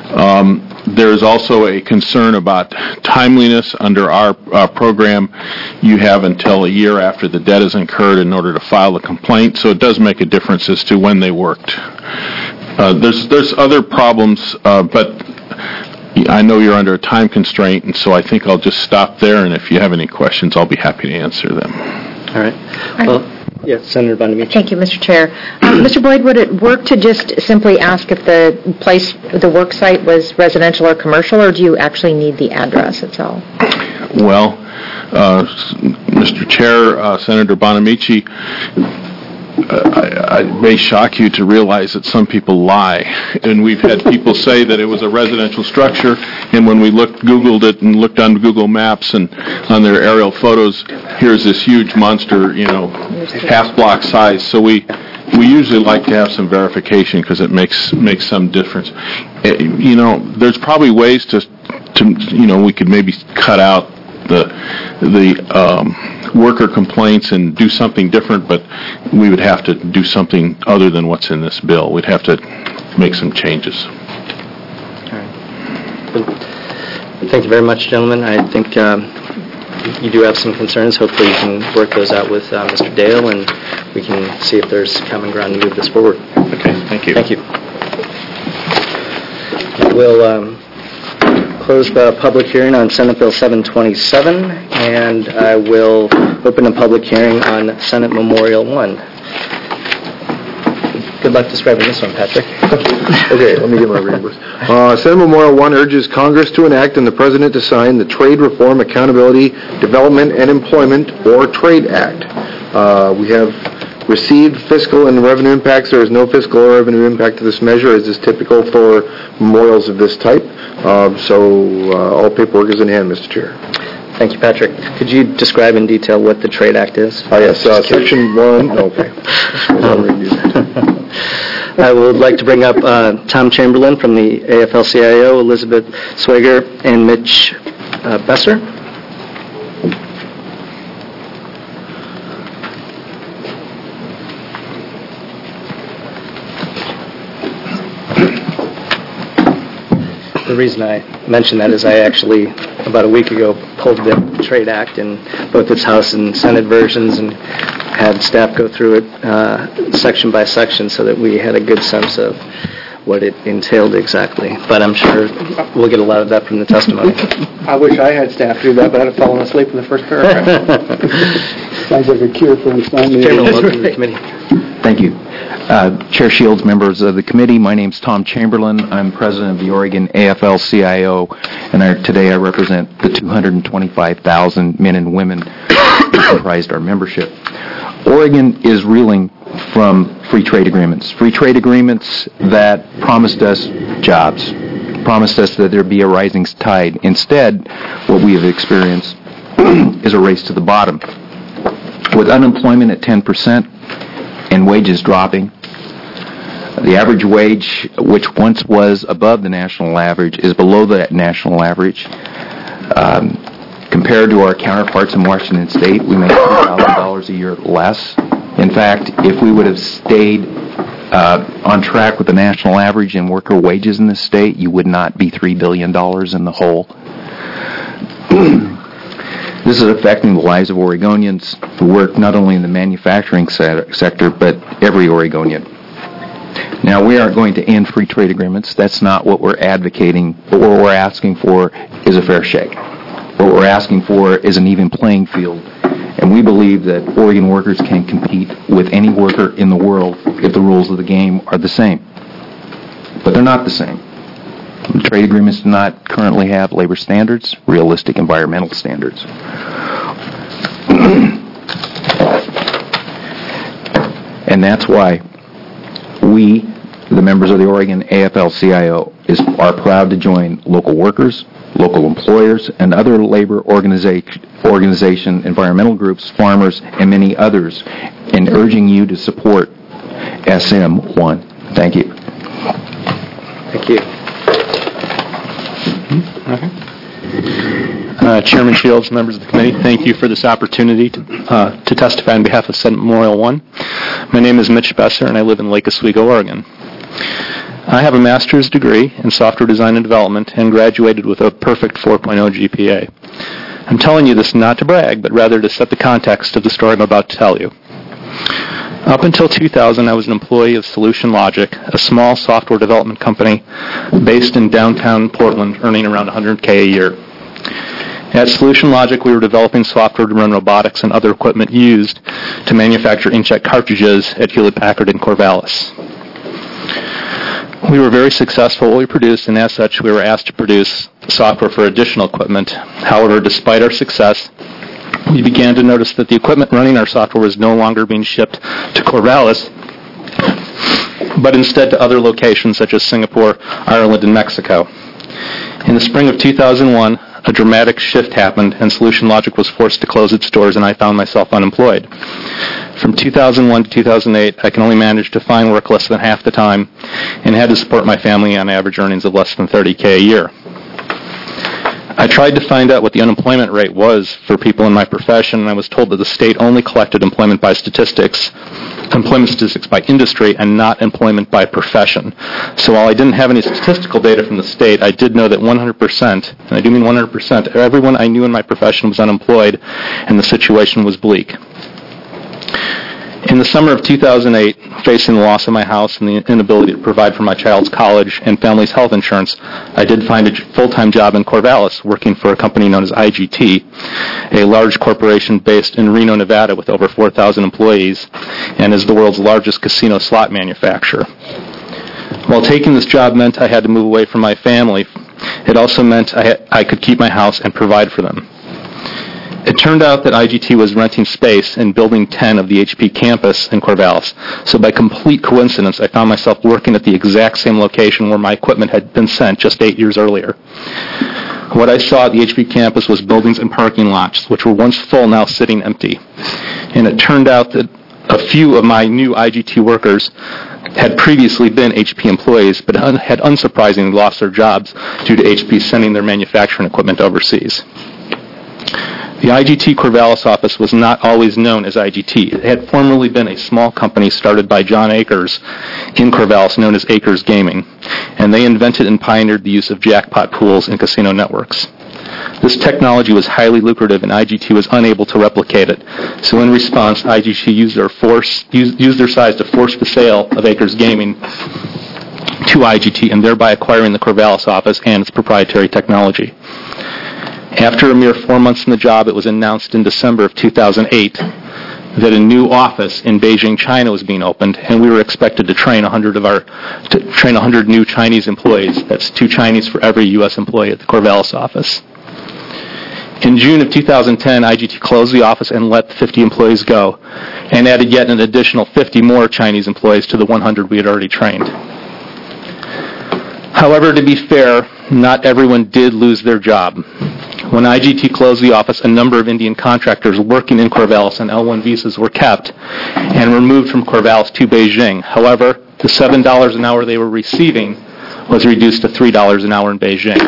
Um, there's also a concern about timeliness. Under our uh, program, you have until a year after the debt is incurred in order to file a complaint, so it does make a difference as to when they worked. Uh, there's there's other problems, uh, but I know you're under a time constraint, and so I think I'll just stop there, and if you have any questions, I'll be happy to answer them. All right. Well, Yes, Senator Bonamici. Thank you, Mister Chair. Um, Mister Boyd, would it work to just simply ask if the place, the work site was residential or commercial, or do you actually need the address itself? Well, uh, Mister Chair, uh, Senator Bonamici, I, I may shock you to realize that some people lie, and we've had people say that it was a residential structure, and when we looked, Googled it and looked on Google Maps and on their aerial photos, here's this huge monster, you know, half block size. So we we usually like to have some verification because it makes makes some difference. It, you know, there's probably ways to to you know we could maybe cut out the the um, worker complaints and do something different, but we would have to do something other than what's in this bill. We'd have to make some changes. All right. Thank you very much, gentlemen. I think um, you do have some concerns. Hopefully you can work those out with uh, Mister Dale, and we can see if there's common ground to move this forward. Okay, thank you. Thank you. We'll um, close the public hearing on Senate Bill seven twenty-seven, and I will open a public hearing on Senate Memorial one. Good luck describing this one, Patrick. Okay, let me get my reading list. Uh, Senate Memorial one urges Congress to enact and the President to sign the Trade Reform, Accountability, Development, and Employment, or TRADE Act. Uh, we have received fiscal and revenue impacts. There is no fiscal or revenue impact to this measure, as is typical for memorials of this type. Uh, so uh, all paperwork is in hand, Mister Chair. Thank you, Patrick. Could you describe in detail what the TRADE Act is? Oh, yes, uh, Section one, okay. I would like to bring up uh, Tom Chamberlain from the A F L C I O, Elizabeth Swager, and Mitch uh, Besser. The reason I mention that is I actually, about a week ago, pulled the TRADE Act in both its House and Senate versions and had staff go through it uh, section by section so that we had a good sense of what it entailed exactly. But I'm sure we'll get a lot of that from the testimony. I wish I had staff do that, but I'd have fallen asleep in the first paragraph. Sounds like a cure for insomnia. Chairman, welcome to the committee. Thank you. Uh, Chair Shields, members of the committee, my name is Tom Chamberlain. I'm president of the Oregon A F L C I O, and I, today I represent the two hundred twenty-five thousand men and women who comprised our membership. Oregon is reeling from free trade agreements, free trade agreements that promised us jobs, promised us that there'd be a rising tide. Instead, what we have experienced is a race to the bottom. With unemployment at ten percent and wages dropping, the average wage, which once was above the national average, is below the national average. Um, compared to our counterparts in Washington State, we make two thousand dollars a year less. In fact, if we would have stayed uh, on track with the national average in worker wages in the state, you would not be three billion dollars in the hole. This is affecting the lives of Oregonians who work not only in the manufacturing se- sector, but every Oregonian. Now, we aren't going to end free trade agreements. That's not what we're advocating. But what we're asking for is a fair shake. What we're asking for is an even playing field. And we believe that Oregon workers can compete with any worker in the world if the rules of the game are the same. But they're not the same. Trade agreements do not currently have labor standards, realistic environmental standards. And that's why we, the members of the Oregon A F L C I O, is, are proud to join local workers, local employers, and other labor organization, organization, environmental groups, farmers, and many others in urging you to support S M one. Thank you. Thank you. Uh, Chairman Shields, members of the committee, thank you for this opportunity to, uh, to testify on behalf of Senate Memorial one. My name is Mitch Besser, and I live in Lake Oswego, Oregon. I have a master's degree in software design and development and graduated with a perfect four point oh G P A. I'm telling you this not to brag, but rather to set the context of the story I'm about to tell you. Up until two thousand, I was an employee of Solution Logic, a small software development company based in downtown Portland, earning around one hundred thousand dollars a year. At Solution Logic, we were developing software to run robotics and other equipment used to manufacture inkjet cartridges at Hewlett-Packard in Corvallis. We were very successful at what we produced, and as such, we were asked to produce software for additional equipment. However, despite our success, we began to notice that the equipment running our software was no longer being shipped to Corvallis, but instead to other locations such as Singapore, Ireland, and Mexico. In the spring of two thousand one, a dramatic shift happened, and Solution Logic was forced to close its doors, and I found myself unemployed. From two thousand one to two thousand eight, I can only manage to find work less than half the time and had to support my family on average earnings of less than thirty K a year. I tried to find out what the unemployment rate was for people in my profession, and I was told that the state only collected employment by statistics, employment statistics by industry, and not employment by profession. So while I didn't have any statistical data from the state, I did know that one hundred percent, and I do mean one hundred percent, everyone I knew in my profession was unemployed, and the situation was bleak. In the summer of two thousand eight, facing the loss of my house and the inability to provide for my child's college and family's health insurance, I did find a full-time job in Corvallis working for a company known as I G T, a large corporation based in Reno, Nevada with over four thousand employees and is the world's largest casino slot manufacturer. While taking this job meant I had to move away from my family, it also meant I, had, I could keep my house and provide for them. It turned out that I G T was renting space in Building ten of the H P campus in Corvallis, so by complete coincidence, I found myself working at the exact same location where my equipment had been sent just eight years earlier. What I saw at the H P campus was buildings and parking lots, which were once full, now sitting empty. And it turned out that a few of my new I G T workers had previously been H P employees, but un- had unsurprisingly lost their jobs due to H P sending their manufacturing equipment overseas. The I G T Corvallis office was not always known as I G T. It had formerly been a small company started by John Akers in Corvallis known as Akers Gaming, and they invented and pioneered the use of jackpot pools in casino networks. This technology was highly lucrative, and I G T was unable to replicate it. So in response, I G T used their, force, used, used their size to force the sale of Akers Gaming to I G T, and thereby acquiring the Corvallis office and its proprietary technology. After a mere four months in the job, it was announced in December of two thousand eight that a new office in Beijing, China was being opened, and we were expected to train one hundred of our to train one hundred new Chinese employees. That's two Chinese for every U S employee at the Corvallis office. In June of two thousand ten, I G T closed the office and let fifty employees go, and added yet an additional fifty more Chinese employees to the one hundred we had already trained. However, to be fair, not everyone did lose their job. When I G T closed the office, a number of Indian contractors working in Corvallis on L one visas were kept and were moved from Corvallis to Beijing. However, the seven dollars an hour they were receiving was reduced to three dollars an hour in Beijing.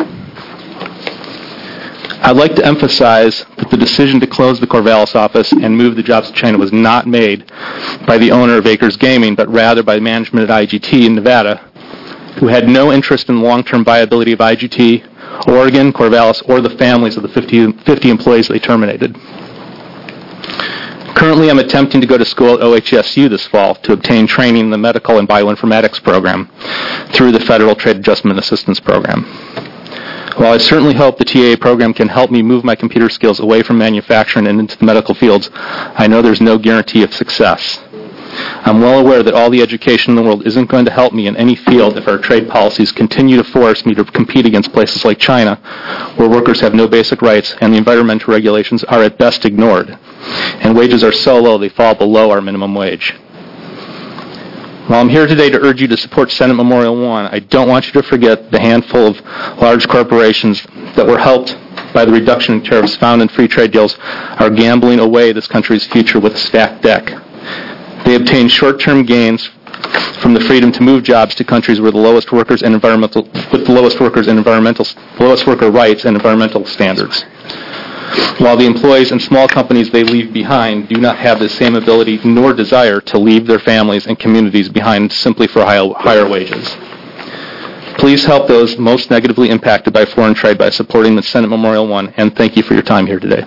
I'd like to emphasize that the decision to close the Corvallis office and move the jobs to China was not made by the owner of Akers Gaming, but rather by management at I G T in Nevada, who had no interest in the long-term viability of I G T, Oregon, Corvallis, or the families of the fifty, fifty employees they terminated. Currently, I'm attempting to go to school at O H S U this fall to obtain training in the medical and bioinformatics program through the Federal Trade Adjustment Assistance Program. While I certainly hope the T A A program can help me move my computer skills away from manufacturing and into the medical fields, I know there's no guarantee of success. I'm well aware that all the education in the world isn't going to help me in any field if our trade policies continue to force me to compete against places like China, where workers have no basic rights and the environmental regulations are at best ignored, and wages are so low they fall below our minimum wage. While I'm here today to urge you to support Senate Memorial one, I don't want you to forget the handful of large corporations that were helped by the reduction in tariffs found in free trade deals are gambling away this country's future with a stacked deck. They obtain short-term gains from the freedom to move jobs to countries where the lowest workers and environmental, with the lowest workers and environmental, lowest worker rights and environmental standards. While the employees and small companies they leave behind do not have the same ability nor desire to leave their families and communities behind simply for higher wages. Please help those most negatively impacted by foreign trade by supporting the Senate Memorial one, and thank you for your time here today.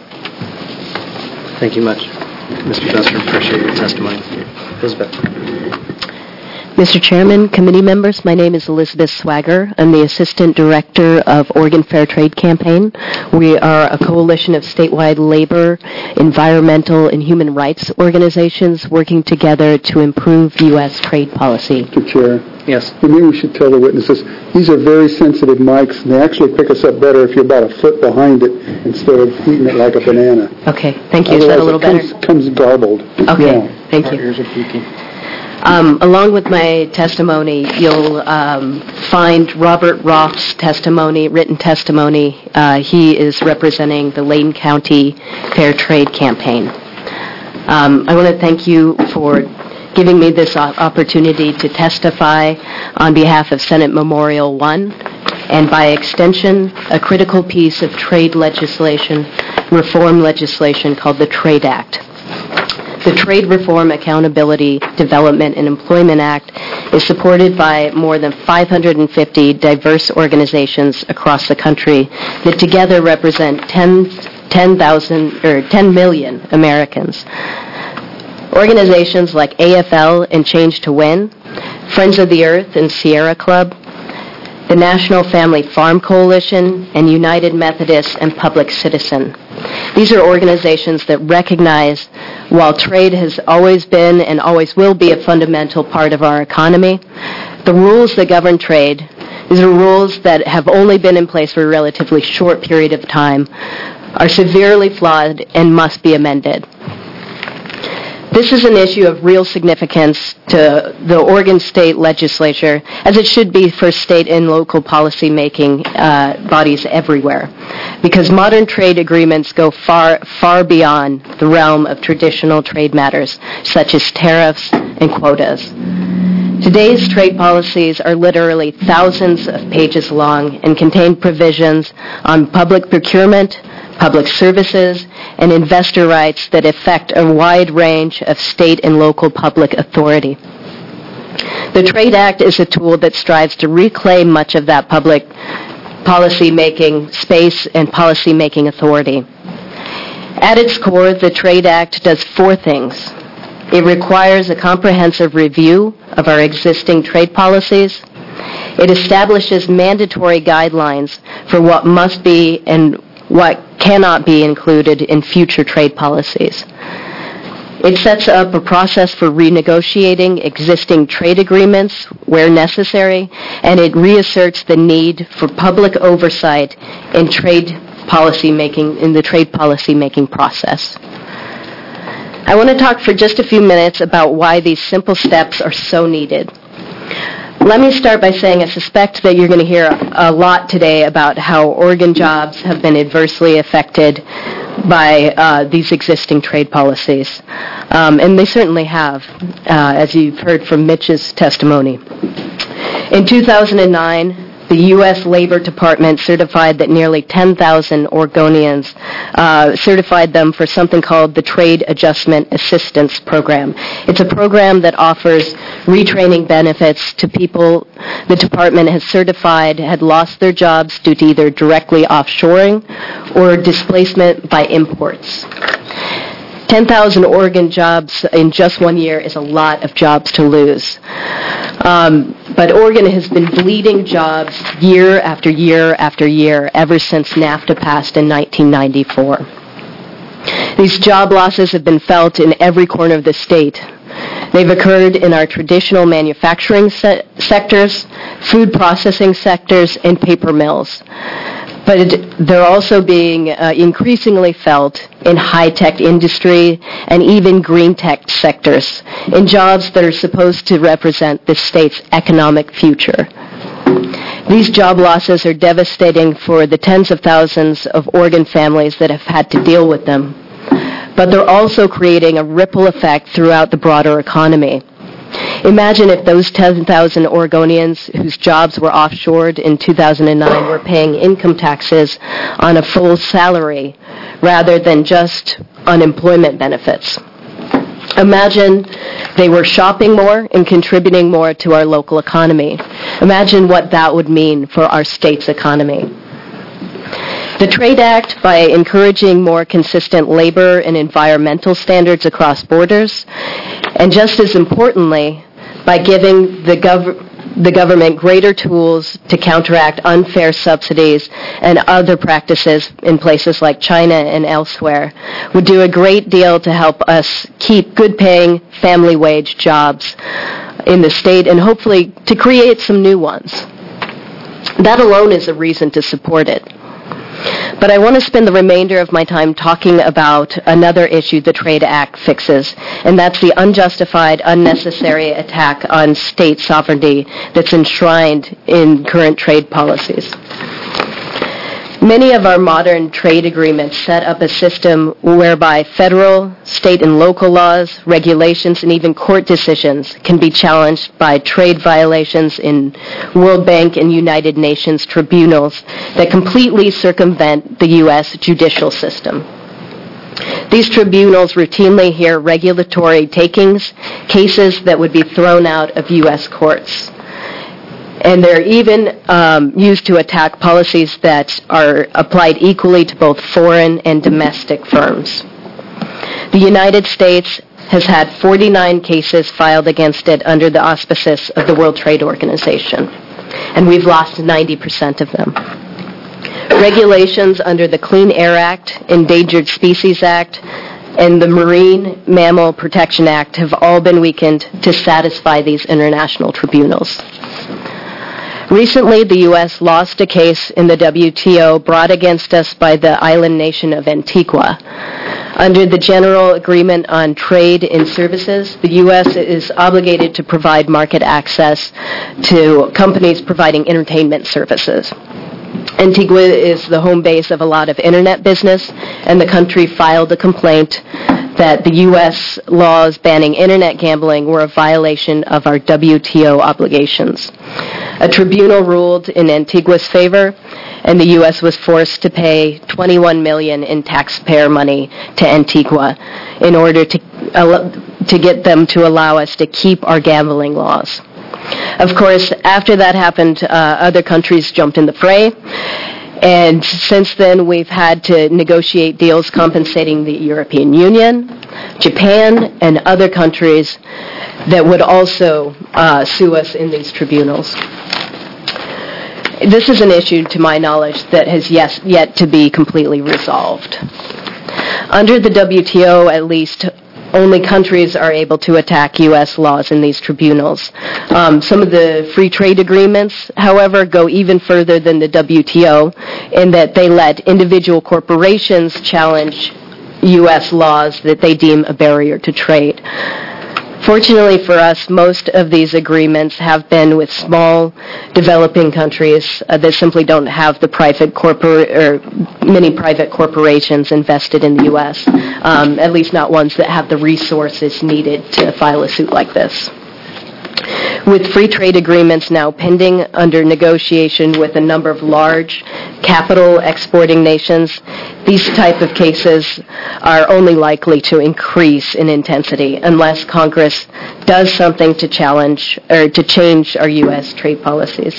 Thank you much, Mister Besser. Appreciate your testimony. Elizabeth. Mister Chairman, committee members, my name is Elizabeth Swagger. I'm the Assistant Director of Oregon Fair Trade Campaign. We are a coalition of statewide labor, environmental, and human rights organizations working together to improve U S trade policy. Mister Chair. Yes. Maybe we should tell the witnesses, these are very sensitive mics, and they actually pick us up better if you're about a foot behind it instead of eating it like a banana. Okay, thank you. Is that a little Otherwise, better? it comes, comes garbled. Okay, Yeah. thank you. Our ears are peaking. Um, along with my testimony, you'll um, find Robert Roth's testimony, written testimony. Uh, he is representing the Layton County Fair Trade Campaign. Um, I want to thank you for giving me this opportunity to testify on behalf of Senate Memorial one, and by extension, a critical piece of trade legislation, reform legislation called the Trade Act. The Trade Reform, Accountability, Development, and Employment Act is supported by more than five hundred fifty diverse organizations across the country that together represent ten, ten thousand or ten million Americans. Organizations like A F L and Change to Win, Friends of the Earth and Sierra Club, the National Family Farm Coalition, and United Methodist and Public Citizen. These are organizations that recognize while trade has always been and always will be a fundamental part of our economy, the rules that govern trade, these are rules that have only been in place for a relatively short period of time, are severely flawed and must be amended. This is an issue of real significance to the Oregon State Legislature, as it should be for state and local policy-making uh, bodies everywhere, because modern trade agreements go far, far beyond the realm of traditional trade matters, such as tariffs and quotas. Today's trade policies are literally thousands of pages long and contain provisions on public procurement, public services, and investor rights that affect a wide range of state and local public authority. The Trade Act is a tool that strives to reclaim much of that public policy-making space and policy-making authority. At its core, the Trade Act does four things. It requires a comprehensive review of our existing trade policies. It establishes mandatory guidelines for what must be and what cannot be included in future trade policies. It sets up a process for renegotiating existing trade agreements where necessary, and it reasserts the need for public oversight in trade policy making, in the trade policy making process. I want to talk for just a few minutes about why these simple steps are so needed. Let me start by saying I suspect that you're going to hear a lot today about how Oregon jobs have been adversely affected by uh, these existing trade policies. Um, and they certainly have, uh, as you've heard from Mitch's testimony. In two thousand nine, the U S Labor Department certified that nearly ten thousand Oregonians uh, certified them for something called the Trade Adjustment Assistance Program. It's a program that offers retraining benefits to people the department has certified had lost their jobs due to either directly offshoring or displacement by imports. ten thousand Oregon jobs in just one year is a lot of jobs to lose. Um, but Oregon has been bleeding jobs year after year after year ever since NAFTA passed in nineteen ninety-four. These job losses have been felt in every corner of the state. They've occurred in our traditional manufacturing se- sectors, food processing sectors, and paper mills. But they're also being uh, increasingly felt in high-tech industry and even green tech sectors, in jobs that are supposed to represent the state's economic future. These job losses are devastating for the tens of thousands of Oregon families that have had to deal with them. But they're also creating a ripple effect throughout the broader economy. Imagine if those ten thousand Oregonians whose jobs were offshored in two thousand nine were paying income taxes on a full salary rather than just unemployment benefits. Imagine they were shopping more and contributing more to our local economy. Imagine what that would mean for our state's economy. The Trade Act, by encouraging more consistent labor and environmental standards across borders, and just as importantly, by giving the gov- the government greater tools to counteract unfair subsidies and other practices in places like China and elsewhere would do a great deal to help us keep good-paying family wage jobs in the state and hopefully to create some new ones. That alone is a reason to support it. But I want to spend the remainder of my time talking about another issue the Trade Act fixes, and that's the unjustified, unnecessary attack on state sovereignty that's enshrined in current trade policies. Many of our modern trade agreements set up a system whereby federal, state, and local laws, regulations, and even court decisions can be challenged by trade violations in World Bank and United Nations tribunals that completely circumvent the U S judicial system. These tribunals routinely hear regulatory takings, cases that would be thrown out of U S courts. And they're even um, used to attack policies that are applied equally to both foreign and domestic firms. The United States has had forty-nine cases filed against it under the auspices of the World Trade Organization, and we've lost ninety percent of them. Regulations under the Clean Air Act, Endangered Species Act, and the Marine Mammal Protection Act have all been weakened to satisfy these international tribunals. Recently, the U S lost a case in the W T O brought against us by the island nation of Antigua. Under the General Agreement on Trade in Services, the U S is obligated to provide market access to companies providing entertainment services. Antigua is the home base of a lot of internet business, and the country filed a complaint that the U S laws banning internet gambling were a violation of our W T O obligations. A tribunal ruled in Antigua's favor, and the U S was forced to pay twenty-one million dollars in taxpayer money to Antigua in order to, uh, to get them to allow us to keep our gambling laws. Of course, after that happened, uh, other countries jumped in the fray, and since then we've had to negotiate deals compensating the European Union, Japan, and other countries that would also uh, sue us in these tribunals. This is an issue, to my knowledge, that has yes, yet to be completely resolved. Under the W T O, at least, only countries are able to attack U S laws in these tribunals. Um, some of the free trade agreements, however, go even further than the W T O in that they let individual corporations challenge U S laws that they deem a barrier to trade. Fortunately for us, most of these agreements have been with small, developing countries uh, that simply don't have the private corporate or many private corporations invested in the U S, um, at least not ones that have the resources needed to file a suit like this. With free trade agreements now pending under negotiation with a number of large capital exporting nations, these type of cases are only likely to increase in intensity unless Congress does something to challenge or to change our U S trade policies.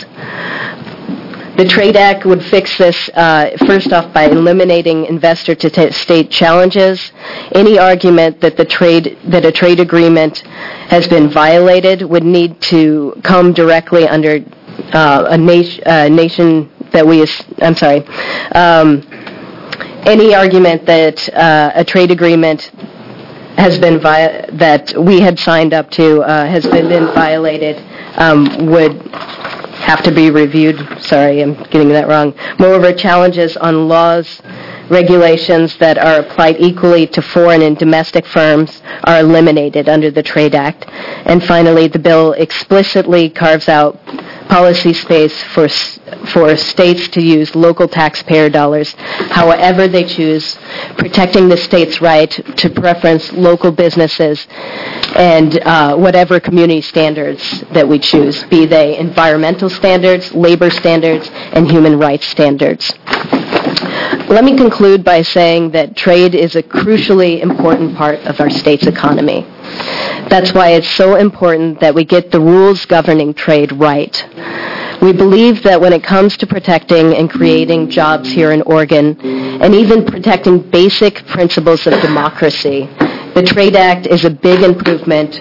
The Trade Act would fix this, uh, first off, by eliminating investor-to-state challenges. Any argument that the trade that a trade agreement has been violated would need to come directly under uh, a nation, uh, nation that we. I'm sorry. Um, any argument that uh, a trade agreement has been vi- that we had signed up to uh, has been, been violated um, would have to be reviewed. Sorry, I'm getting that wrong. Moreover, challenges on laws, regulations that are applied equally to foreign and domestic firms are eliminated under the Trade Act. And finally, the bill explicitly carves out policy space for for states to use local taxpayer dollars however they choose, protecting the state's right to preference local businesses and uh, whatever community standards that we choose, be they environmental standards, labor standards, and human rights standards. Let me conclude by saying that trade is a crucially important part of our state's economy. That's why it's so important that we get the rules governing trade right. We believe that when it comes to protecting and creating jobs here in Oregon, and even protecting basic principles of democracy, the Trade Act is a big improvement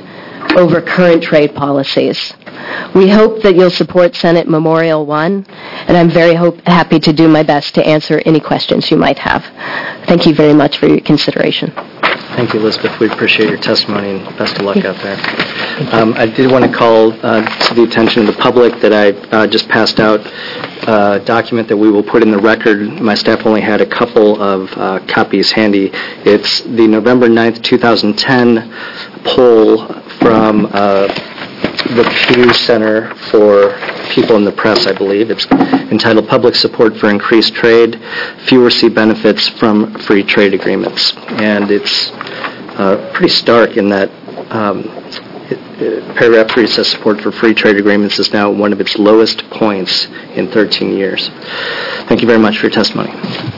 over current trade policies. We hope that you'll support Senate Memorial one, and I'm very hope, happy to do my best to answer any questions you might have. Thank you very much for your consideration. Thank you, Elizabeth. We appreciate your testimony, and best of luck out there. Um, I did want to call uh, to the attention of the public that I uh, just passed out a document that we will put in the record. My staff only had a couple of uh, copies handy. It's the November ninth, twenty ten poll from uh, the Pew Center for People in the Press, I believe. It's entitled Public Support for Increased Trade, Fewer See Benefits from Free Trade Agreements. And it's uh, pretty stark in that um, it, it, paragraph three says support for free trade agreements is now one of its lowest points in thirteen years. Thank you very much for your testimony.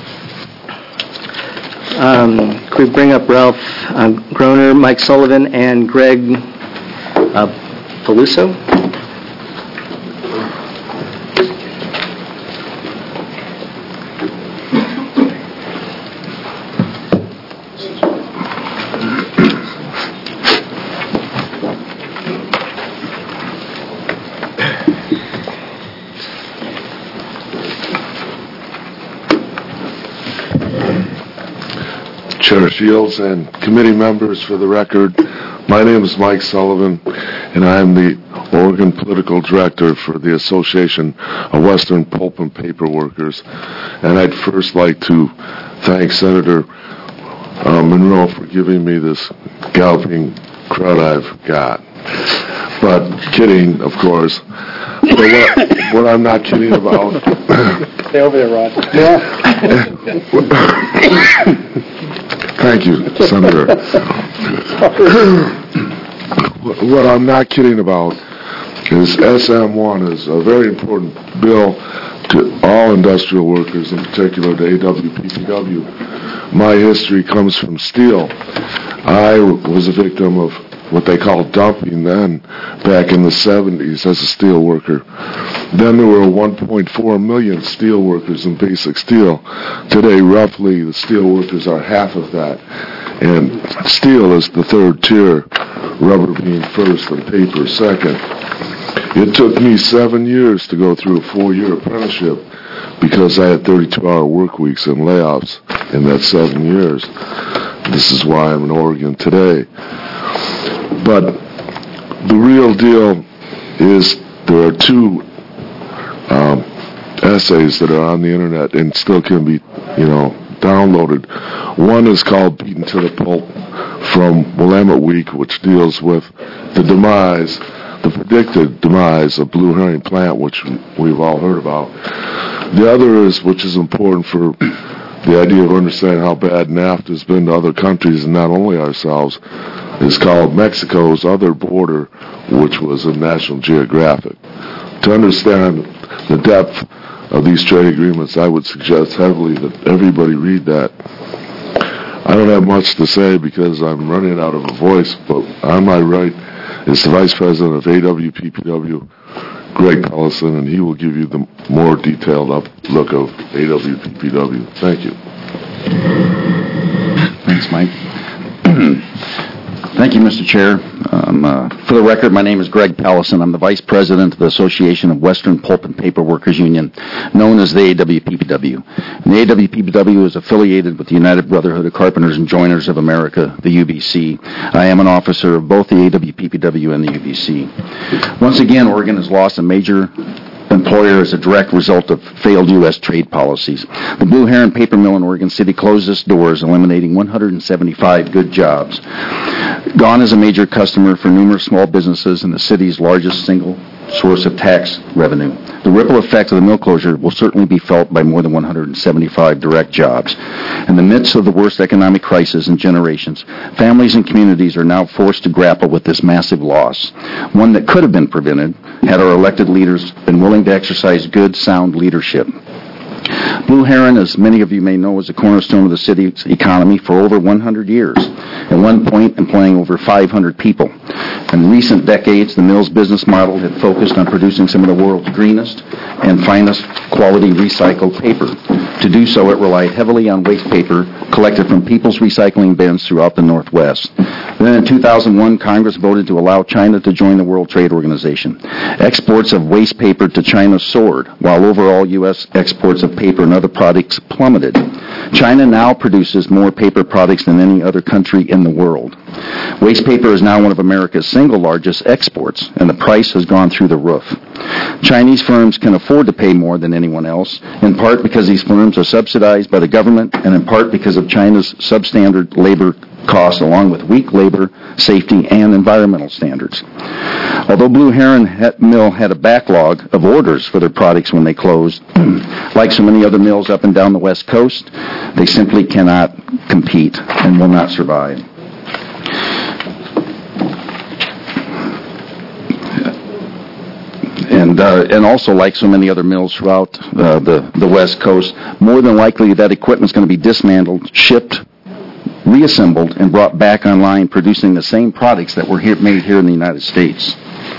Um, could we bring up Ralph uh, Groner, Mike Sullivan, and Greg uh, Peluso? Chair Shields and committee members, for the record, my name is Mike Sullivan, and I am the Oregon Political Director for the Association of Western Pulp and Paper Workers. And I'd first like to thank Senator uh, Monroe for giving me this galloping crowd I've got. But kidding, of course. But what, what I'm not kidding about... Stay over there, Rod. Yeah. Thank you, Senator. What I'm not kidding about is S M one is a very important bill to all industrial workers, in particular to A W P P W. My history comes from steel. I was a victim of what they called dumping then, back in the seventies as a steel worker. Then there were one point four million steel workers in basic steel. Today, roughly, the steel workers are half of that. And steel is the third tier, rubber being first and paper second. It took me seven years to go through a four-year apprenticeship because I had thirty-two hour work weeks and layoffs in that seven years. This is why I'm in Oregon today. But the real deal is there are two um, essays that are on the internet and still can be, you know, downloaded. One is called Beaten to the Pulp from Willamette Week, which deals with the demise, the predicted demise of Blue Herring Plant, which we've all heard about. The other is, which is important for the idea of understanding how bad NAFTA has been to other countries and not only ourselves, is called Mexico's Other Border, which was in National Geographic. To understand the depth of these trade agreements, I would suggest heavily that everybody read that. I don't have much to say because I'm running out of a voice, but on my right is the Vice President of A W P P W, Greg Pellison, and he will give you the more detailed up look of A W P P W. Thank you. Thanks, Mike. Thank you, Mister Chair. Um, uh, for the record, my name is Greg Pallison. I'm the Vice President of the Association of Western Pulp and Paper Workers Union, known as the A W P P W. And the A W P P W is affiliated with the United Brotherhood of Carpenters and Joiners of America, the U B C. I am an officer of both the A W P P W and the U B C. Once again, Oregon has lost a major employer as a direct result of failed U S trade policies. The Blue Heron Paper Mill in Oregon City closed its doors, eliminating one hundred seventy-five good jobs. Gone is a major customer for numerous small businesses and the city's largest single source of tax revenue. The ripple effect of the mill closure will certainly be felt by more than one hundred seventy-five direct jobs. In the midst of the worst economic crisis in generations, families and communities are now forced to grapple with this massive loss, one that could have been prevented had our elected leaders been willing to exercise good, sound leadership. Blue Heron, as many of you may know, is a cornerstone of the city's economy for over one hundred years, at one point employing over five hundred people. In recent decades, the mill's business model had focused on producing some of the world's greenest and finest quality recycled paper. To do so, it relied heavily on waste paper collected from people's recycling bins throughout the Northwest. Then in two thousand one, Congress voted to allow China to join the World Trade Organization. Exports of waste paper to China soared, while overall U S exports of paper and other products plummeted. China now produces more paper products than any other country in the world. Waste paper is now one of America's single largest exports, and the price has gone through the roof. Chinese firms can afford to pay more than anyone else, in part because these firms are subsidized by the government, and in part because of China's substandard labor costs, along with weak labor, safety, and environmental standards. Although Blue Heron Mill had a backlog of orders for their products when they closed, like so many other mills up and down the West Coast, they simply cannot compete and will not survive. And uh, and also, like so many other mills throughout uh, the, the West Coast, more than likely that equipment is going to be dismantled, shipped, reassembled, and brought back online, producing the same products that were here, made here in the United States.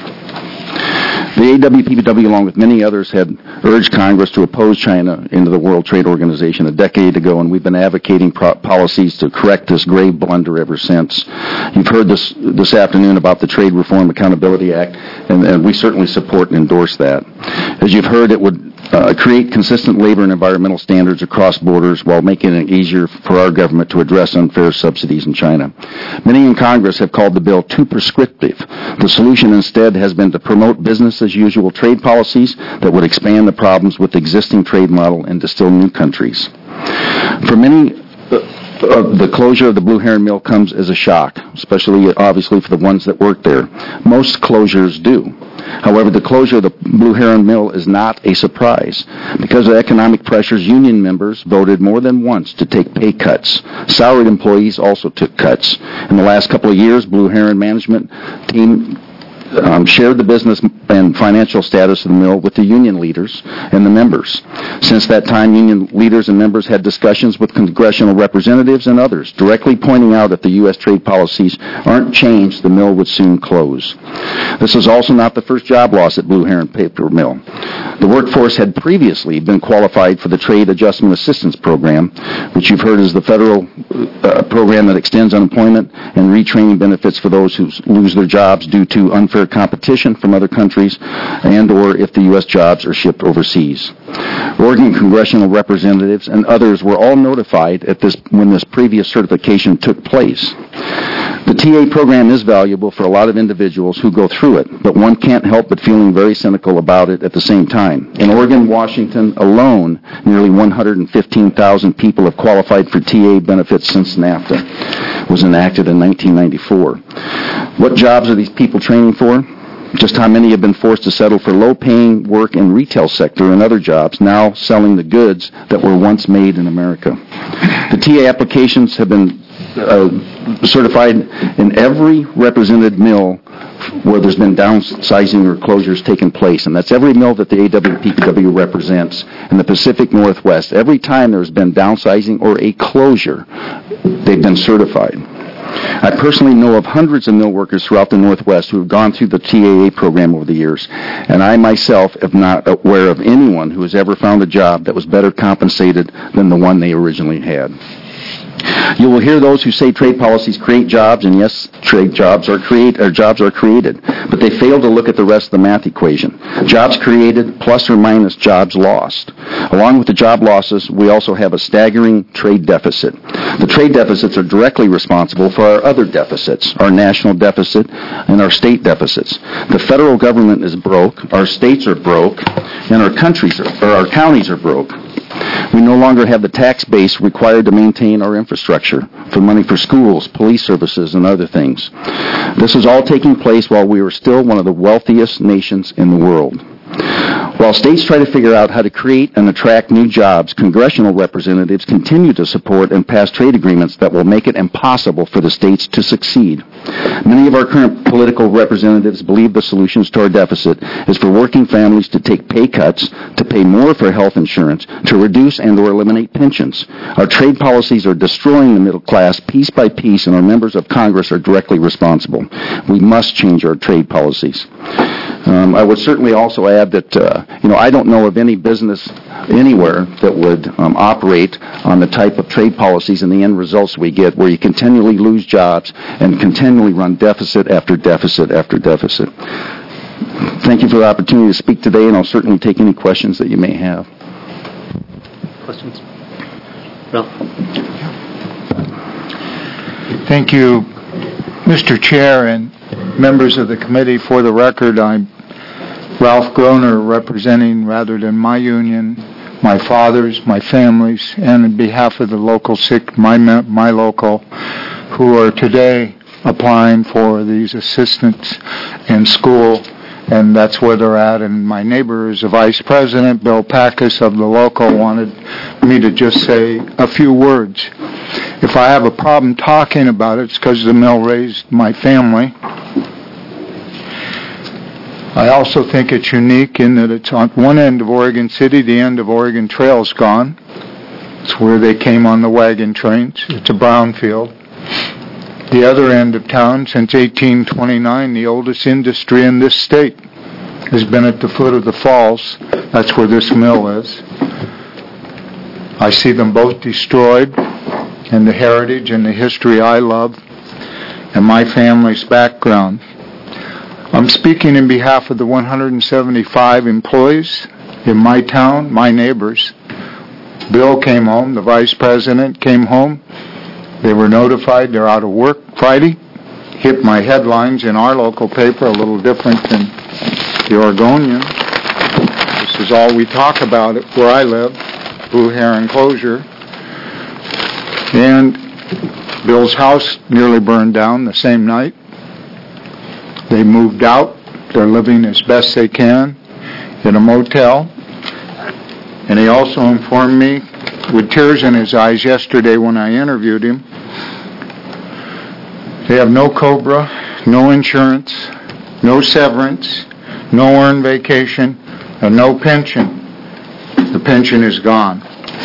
The A W P P W, along with many others, had urged Congress to oppose China into the World Trade Organization a decade ago, and we've been advocating pro- policies to correct this grave blunder ever since. You've heard this this afternoon about the Trade Reform Accountability Act, and, and we certainly support and endorse that. As you've heard, it would Uh, create consistent labor and environmental standards across borders while making it easier for our government to address unfair subsidies in China. Many in Congress have called the bill too prescriptive. The solution instead has been to promote business-as-usual trade policies that would expand the problems with the existing trade model and distill new countries. For many, uh, uh, the closure of the Blue Heron Mill comes as a shock, especially obviously for the ones that work there. Most closures do. However, the closure of the Blue Heron Mill is not a surprise. Because of economic pressures, union members voted more than once to take pay cuts. Salaried employees also took cuts. In the last couple of years, Blue Heron management team um, shared the business and financial status of the mill with the union leaders and the members. Since that time, union leaders and members had discussions with congressional representatives and others, directly pointing out if the U S trade policies aren't changed, the mill would soon close. This was also not the first job loss at Blue Heron Paper Mill. The workforce had previously been qualified for the Trade Adjustment Assistance Program, which you've heard is the federal uh, program that extends unemployment and retraining benefits for those who lose their jobs due to unfair competition from other countries and or if the U S jobs are shipped overseas. Oregon congressional representatives and others were all notified at this when this previous certification took place. The T A program is valuable for a lot of individuals who go through it, but one can't help but feeling very cynical about it at the same time. In Oregon, Washington alone, nearly one hundred fifteen thousand people have qualified for T A benefits since NAFTA was enacted in nineteen ninety-four. What jobs are these people training for? Just how many have been forced to settle for low-paying work in retail sector and other jobs, now selling the goods that were once made in America? The T A applications have been uh, certified in every represented mill where there's been downsizing or closures taking place, and that's every mill that the A W P P W represents in the Pacific Northwest. Every time there's been downsizing or a closure, they've been certified. I personally know of hundreds of mill workers throughout the Northwest who have gone through the T A A program over the years, and I myself am not aware of anyone who has ever found a job that was better compensated than the one they originally had. You will hear those who say trade policies create jobs, and yes, trade jobs are create or jobs are created, but they fail to look at the rest of the math equation. Jobs created plus or minus jobs lost. Along with the job losses, we also have a staggering trade deficit. The trade deficits are directly responsible for our other deficits, our national deficit and our state deficits. The federal government is broke, our states are broke, and our countries are, or our counties are broke. We no longer have the tax base required to maintain our infrastructure, for money for schools, police services, and other things. This is all taking place while we are still one of the wealthiest nations in the world. While states try to figure out how to create and attract new jobs, congressional representatives continue to support and pass trade agreements that will make it impossible for the states to succeed. Many of our current political representatives believe the solutions to our deficit is for working families to take pay cuts, to pay more for health insurance, to reduce and or eliminate pensions. Our trade policies are destroying the middle class piece by piece, and our members of Congress are directly responsible. We must change our trade policies. Um, I would certainly also add that, uh, you know, I don't know of any business anywhere that would um, operate on the type of trade policies and the end results we get, where you continually lose jobs and continually run deficit after deficit after deficit. Thank you for the opportunity to speak today, and I'll certainly take any questions that you may have. Questions? Bill? Thank you, Mister Chair and members of the committee. For the record, I'm Ralph Groner, representing, rather than my union, my father's, my family's, and on behalf of the local sick, my my local, who are today applying for these assistants in school, and that's where they're at. And my neighbor is the vice president, Bill Packus of the local, wanted me to just say a few words. If I have a problem talking about it, it's because the mill raised my family. I also think it's unique in that it's on one end of Oregon City, the end of Oregon Trail's gone. It's where they came on the wagon trains. It's a brownfield. The other end of town, since eighteen twenty-nine, the oldest industry in this state has been at the foot of the falls. That's where this mill is. I see them both destroyed, and the heritage and the history I love, and my family's background. I'm speaking in behalf of the one hundred seventy-five employees in my town, my neighbors. Bill came home, the vice president came home. They were notified they're out of work Friday. Hit my headlines in our local paper, a little different than the Oregonian. This is all we talk about it where I live, Blue Heron Closure. And Bill's house nearly burned down the same night. They moved out. They're living as best they can in a motel. And he also informed me, with tears in his eyes yesterday when I interviewed him, they have no COBRA, no insurance, no severance, no earned vacation, and no pension. The pension is gone.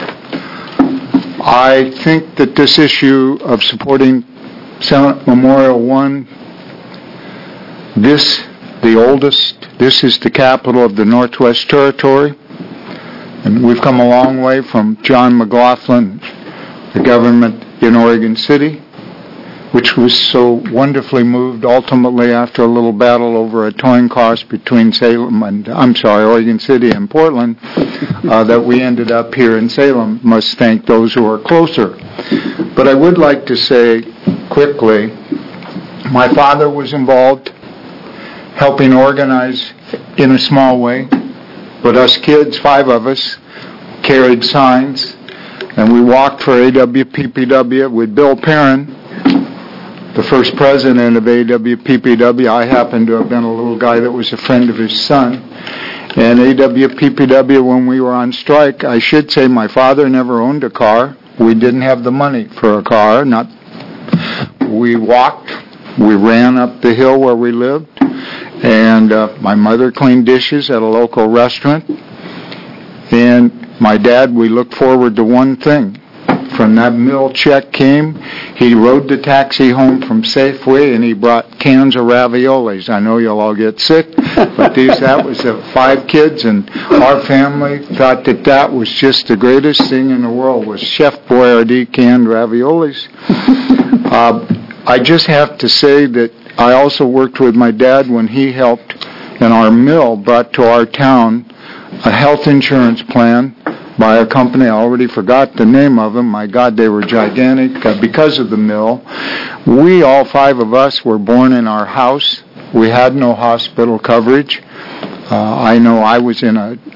I think that this issue of supporting Senate Memorial One, this, the oldest, this is the capital of the Northwest Territory, and we've come a long way from John McLaughlin, the government in Oregon City, which was so wonderfully moved ultimately after a little battle over a coin toss between Salem and, I'm sorry, Oregon City and Portland, uh, that we ended up here in Salem. Must thank those who are closer. But I would like to say quickly, my father was involved helping organize in a small way, but us kids, five of us, carried signs, and we walked for A W P P W with Bill Perrin, the first president of A W P P W. I happened to have been a little guy that was a friend of his son. And A W P P W, when we were on strike, I should say my father never owned a car. We didn't have the money for a car. Not. We walked. We ran up the hill where we lived. And uh, my mother cleaned dishes at a local restaurant. And my dad, we looked forward to one thing. From that mill check came, he rode the taxi home from Safeway, and he brought cans of raviolis. I know you'll all get sick, but these, that was uh, five kids, and our family thought that that was just the greatest thing in the world, was Chef Boyardee canned raviolis. Uh, I just have to say that I also worked with my dad when he helped in our mill, brought to our town a health insurance plan by a company. I already forgot the name of them. My God, they were gigantic uh, because of the mill. We, all five of us, were born in our house. We had no hospital coverage. Uh, I know I was in a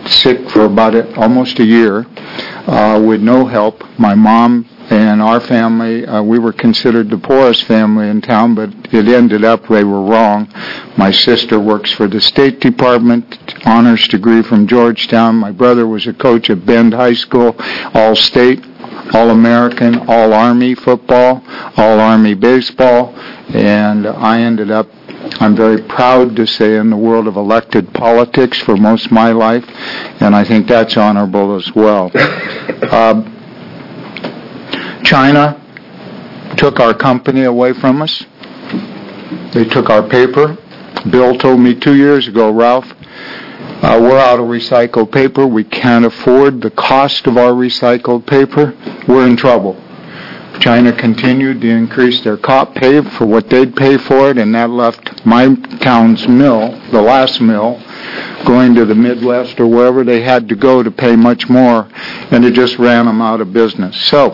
sick for about a, almost a year uh, with no help. My mom and our family, uh, we were considered the poorest family in town, but it ended up they were wrong. My sister works for the State Department, honors degree from Georgetown. My brother was a coach at Bend High School, all-state, all-American, all-Army football, all-Army baseball, and I ended up, I'm very proud to say, in the world of elected politics for most of my life, and I think that's honorable as well. Uh, China took our company away from us. They took our paper. Bill told me two years ago, Ralph, uh, we're out of recycled paper. We can't afford the cost of our recycled paper. We're in trouble. China continued to increase their cop pay for what they'd pay for it, and that left my town's mill, the last mill, going to the Midwest or wherever they had to go to pay much more, and it just ran them out of business. So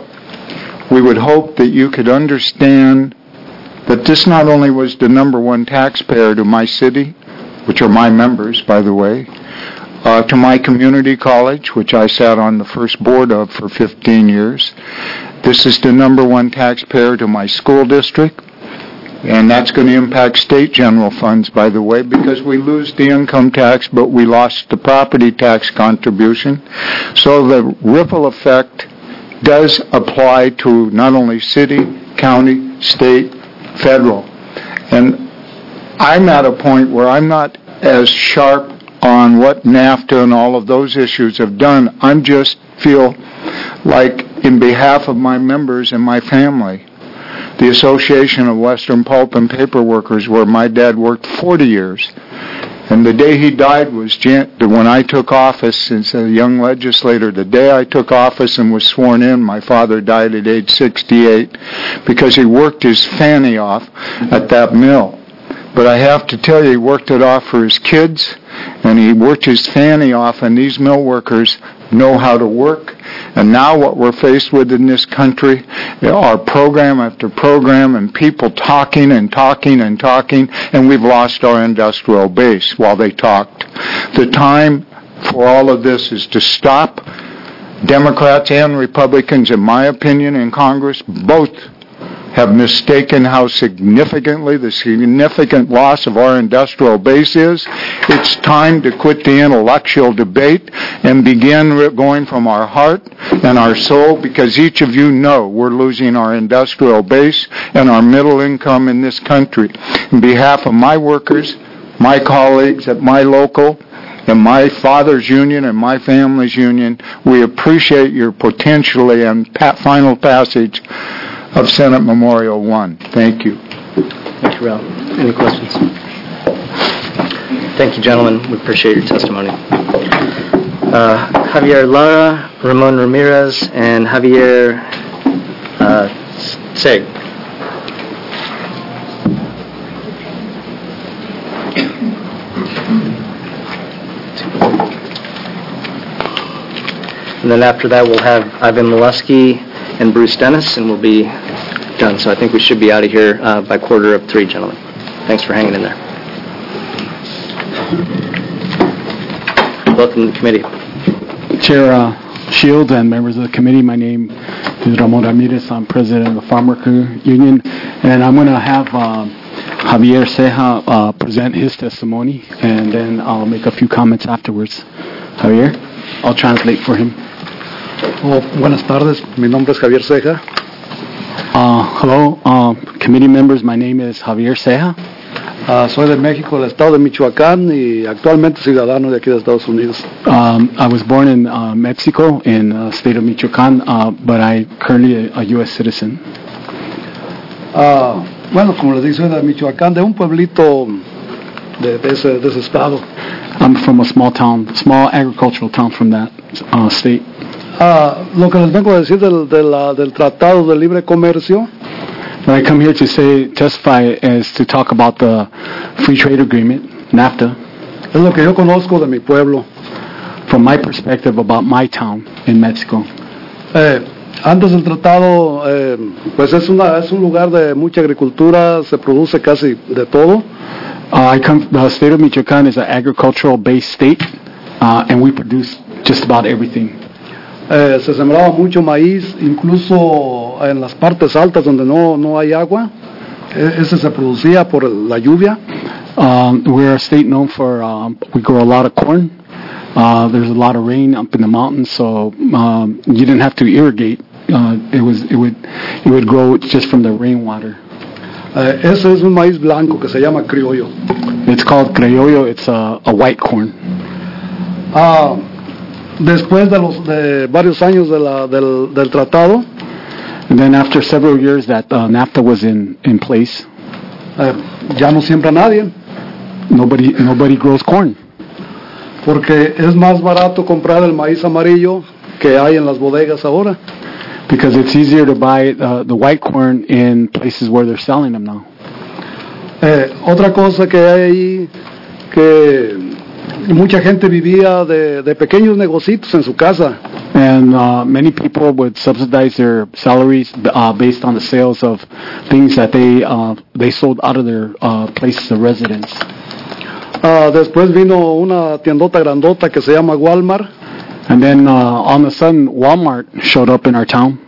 we would hope that you could understand that this not only was the number one taxpayer to my city, which are my members, by the way, uh, to my community college, which I sat on the first board of for fifteen years. This is the number one taxpayer to my school district, and that's going to impact state general funds, by the way, because we lose the income tax, but we lost the property tax contribution. So the ripple effect does apply to not only city, county, state, federal. And I'm at a point where I'm not as sharp on what NAFTA and all of those issues have done. I'm just feel like, in behalf of my members and my family, the Association of Western Pulp and Paper Workers, where my dad worked forty years, and the day he died was Jan- when I took office as a young legislator. The day I took office and was sworn in, my father died at age sixty-eight because he worked his fanny off at that mill. But I have to tell you, he worked it off for his kids, and he worked his fanny off, and these mill workers know how to work. And now what we're faced with in this country are program after program and people talking and talking and talking, and we've lost our industrial base while they talked. The time for all of this is to stop. Democrats and Republicans, in my opinion, in Congress, both have mistaken how significantly the significant loss of our industrial base is. It's time to quit the intellectual debate and begin going from our heart and our soul, because each of you know we're losing our industrial base and our middle income in this country. On behalf of my workers, my colleagues at my local, and my father's union and my family's union, we appreciate your potentially and pa- final passage of Senate Memorial One. Thank you. Thank you, Ralph. Any questions? Thank you, gentlemen. We appreciate your testimony. Uh, Javier Lara, Ramon Ramirez, and Javier uh, Seg. And then after that, we'll have Ivan Molesky and Bruce Dennis, and we'll be done. So I think we should be out of here uh, by quarter of three, gentlemen. Thanks for hanging in there. Welcome to the committee. Chair uh, Shields and members of the committee, my name is Ramon Ramirez. I'm president of the Farm Worker Union, and I'm going to have uh, Javier Ceja uh, present his testimony, and then I'll make a few comments afterwards. Javier, I'll translate for him. Oh, buenas tardes, mi nombre es Javier Ceja. Uh, hello, uh, committee members, my name is Javier Ceja. Uh, soy de México, del estado de Michoacán, y actualmente ciudadano de aquí de Estados Unidos. Um, I was born in uh, Mexico, in the uh, state of Michoacán, uh, but I currently a, a U S citizen. Uh, bueno, como les dije, soy de Michoacán, de un pueblito de, de, ese, de ese estado. I'm from a small town, small agricultural town from that uh, state. Uh, lo que les vengo a decir del, del, uh, del Tratado de Libre Comercio. I come here to say, testify as to talk about the free trade agreement, NAFTA. Es lo que yo conozco de mi pueblo. From my perspective about my town in Mexico. Eh, antes del tratado, eh, pues es, una, es un lugar de mucha agricultura, se produce casi de todo. Uh, I come. The state of Michoacán is an agricultural-based state. uh, and we produce just about everything. Eh, se sembraba mucho maíz, incluso en las partes altas donde no, no hay agua. E- ese se producía por la lluvia. Um, we're a state known for, um, we grow a lot of corn. Uh, there's a lot of rain up in the mountains, so um, you didn't have to irrigate. Uh, it was it would it would grow just from the rainwater. Eh, ese es un maíz blanco que se llama criollo. It's called criollo. It's a, a white corn. Ah, después de, los, de varios años de la, del, del tratado, And then after several years that uh, NAFTA was in, in place, eh, ya no siembra nadie, nobody nobody grows corn porque es más barato comprar el maíz amarillo que hay en las bodegas ahora. because it's easier to buy uh, the white corn in places where they're selling them now. Eh, otra cosa que hay ahí, que mucha gente vivía de, de pequeños negocios en su casa. And uh, many people would subsidize their salaries uh, based on the sales of things that they uh, they sold out of their uh, places of residence. Ah, después vino una tiendota grandota que se llama Walmart. And then uh, all of a sudden, Walmart showed up in our town.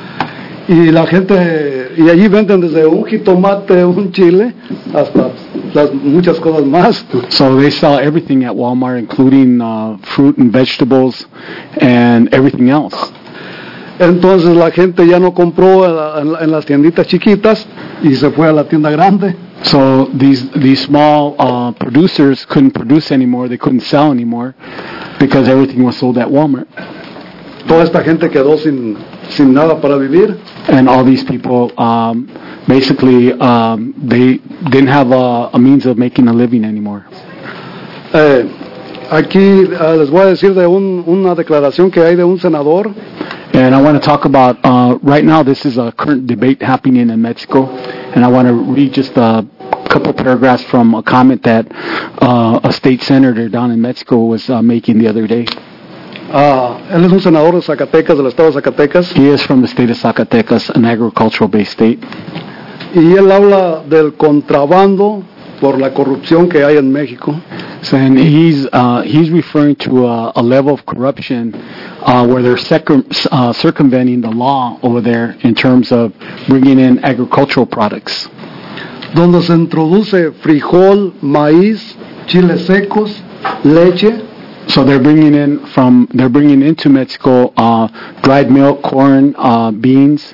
Y la gente, y allí venden desde un jitomate, un chile, hasta las muchas cosas más. So they sell everything at Walmart, including uh, fruit and vegetables and everything else. Entonces la gente ya no compró en, la- en la- en las tienditas chiquitas y se fue a la tienda grande. So these these small uh, producers couldn't produce anymore. They couldn't sell anymore because everything was sold at Walmart. Toda esta gente quedó sin, sin nada para vivir. And all these people, um, basically, um, they didn't have a, a means of making a living anymore. Eh, aquí ah, les voy a decir de un- una declaración que hay de un senador. And I want to talk about, uh, right now, this is a current debate happening in Mexico. And I want to read just a couple paragraphs from a comment that uh, a state senator down in Mexico was uh, making the other day. Ah, él es un senador de Zacatecas, del estado de Zacatecas. He is from the state of Zacatecas, an agricultural-based state. Y él habla del contrabando por la corrupción que hay en México. So, and he's uh, he's referring to a, a level of corruption uh, where they're circum, uh, circumventing the law over there in terms of bringing in agricultural products. Donde se introduce frijol, maíz, chiles secos, leche. So they're bringing in from they're bringing into Mexico uh, dried milk, corn, uh, beans,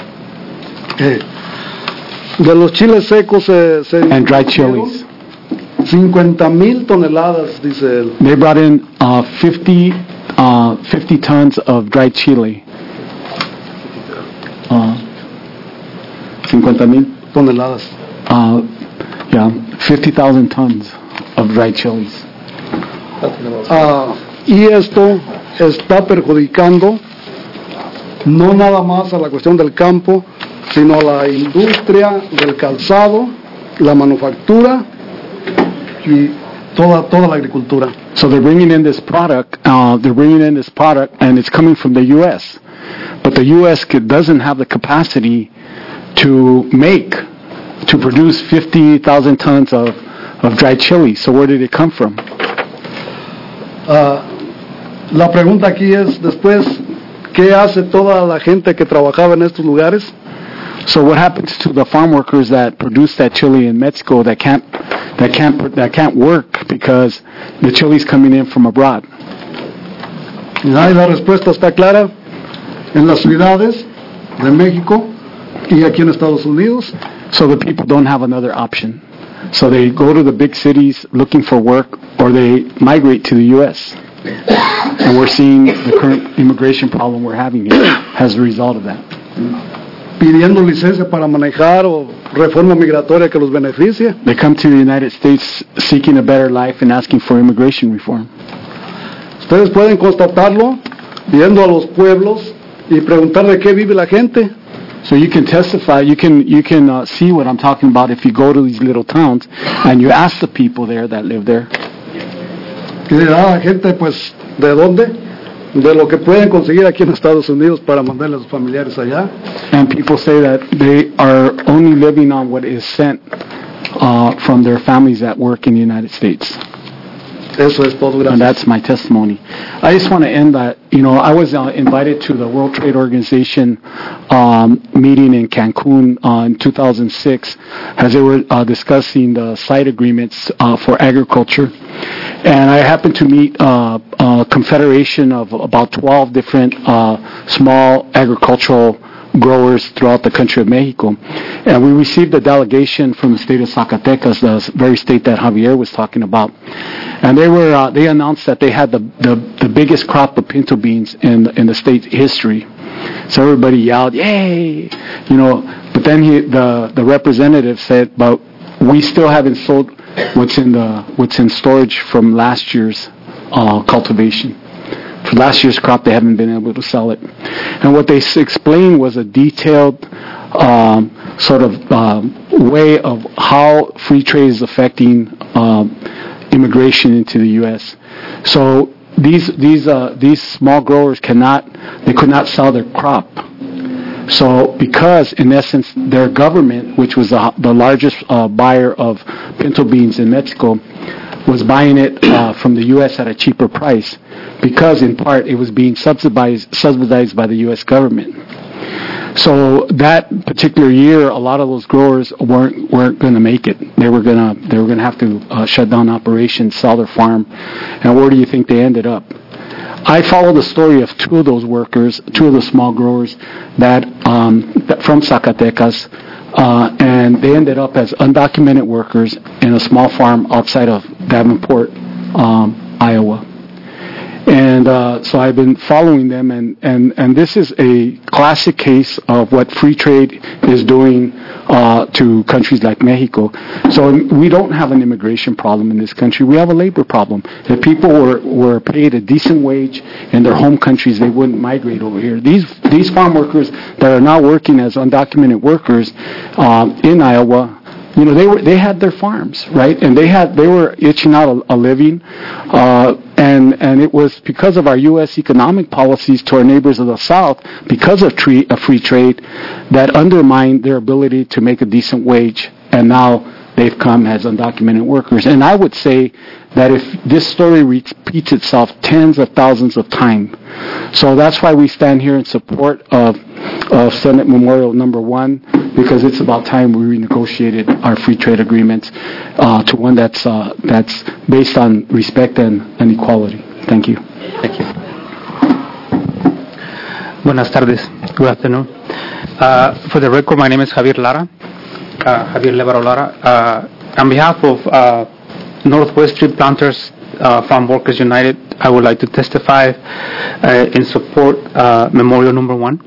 Eh, de los chiles secos se, se and dried chilies. cincuenta mil toneladas, dice él. They brought in uh, fifty uh, fifty tons of dried chili. Uh, cincuenta mil toneladas. Uh, yeah, fifty thousand tons of dried chilies. Ah, y esto está perjudicando no nada más a la cuestión del campo, sino a la industria del calzado, la manufactura y toda toda la agricultura. So they're bringing in this product. Uh, they're bringing in this product, and it's coming from the U S. But the U S could, doesn't have the capacity to make, to produce fifty thousand tons of, of dried chili. So where did it come from? Ah, la pregunta aquí es después, ¿qué hace toda la gente que trabajaba en estos lugares? So what happens to the farm workers that produce that chili in Mexico that can't that can't that can't work because the chili's coming in from abroad? Ahí la respuesta está clara. En las ciudades de México y aquí en Estados Unidos. So the people don't have another option. So they go to the big cities looking for work, or they migrate to the U S. And we're seeing the current immigration problem we're having here as a result of that. Pidiendo licencia para manejar o reforma migratoria que los beneficie. They come to the United States seeking a better life and asking for immigration reform. Ustedes pueden constatarlo viendo a los pueblos y preguntar de qué vive la gente. So you can testify, you can you can uh, see what I'm talking about if you go to these little towns and you ask the people there that live there. Y dirá la gente, pues, ¿de dónde? De lo que pueden conseguir aquí en Estados Unidos para mandarle a sus familiares allá. And people say that they are only living on what is sent uh, from their families that work in the United States. Eso es todo, And gracias. that's my testimony. I just want to end that, you know, I was uh, invited to the World Trade Organization um, meeting in Cancun uh, in two thousand six as they were uh, discussing the site agreements uh, for agriculture. And I happened to meet uh, a confederation of about twelve different uh, small agricultural growers throughout the country of Mexico. And we received a delegation from the state of Zacatecas, the very state that Javier was talking about. And they were uh, they announced that they had the, the, the biggest crop of pinto beans in in the state's history. So everybody yelled, "Yay!" You know. But then he, the the representative said, "But we still haven't sold what's in the what's in storage from last year's uh, cultivation. For last year's crop, they haven't been able to sell it." And what they s- explained was a detailed um, sort of um, way of how free trade is affecting um, immigration into the U S. So these these uh, these small growers cannot they could not sell their crop. So because in essence their government, which was the, the largest uh, buyer of pinto beans in Mexico, was buying it uh, from the U S at a cheaper price because in part it was being subsidized subsidized by the U S government. So that particular year, a lot of those growers weren't weren't going to make it. They were gonna they were gonna have to uh, shut down operations, sell their farm, and where do you think they ended up? I followed the story of two of those workers, two of the small growers that, um, that from Zacatecas, uh, and they ended up as undocumented workers in a small farm outside of Davenport, um, Iowa. And uh, so I've been following them, and, and, and this is a classic case of what free trade is doing uh, to countries like Mexico. So we don't have an immigration problem in this country. We have a labor problem. If people were, were paid a decent wage in their home countries, they wouldn't migrate over here. These these farm workers that are now working as undocumented workers um, in Iowa, you know, they were they had their farms, right, and they had they were itching out a, a living, uh, and and it was because of our U S economic policies to our neighbors of the South, because of tree, of free trade, that undermined their ability to make a decent wage, and now they've come as undocumented workers. And I would say that if this story repeats itself tens of thousands of times, so that's why we stand here in support of of Senate Memorial Number One, because it's about time we renegotiated our free trade agreements uh, to one that's uh, that's based on respect and, and equality. Thank you. Thank you. Buenas tardes. Good afternoon. Uh, for the record, my name is Javier Lara, uh, Javier Levaro Lara. Uh, on behalf of uh, Northwest Tree Planters uh, Farm Workers United, I would like to testify uh, in support uh, Memorial Number One.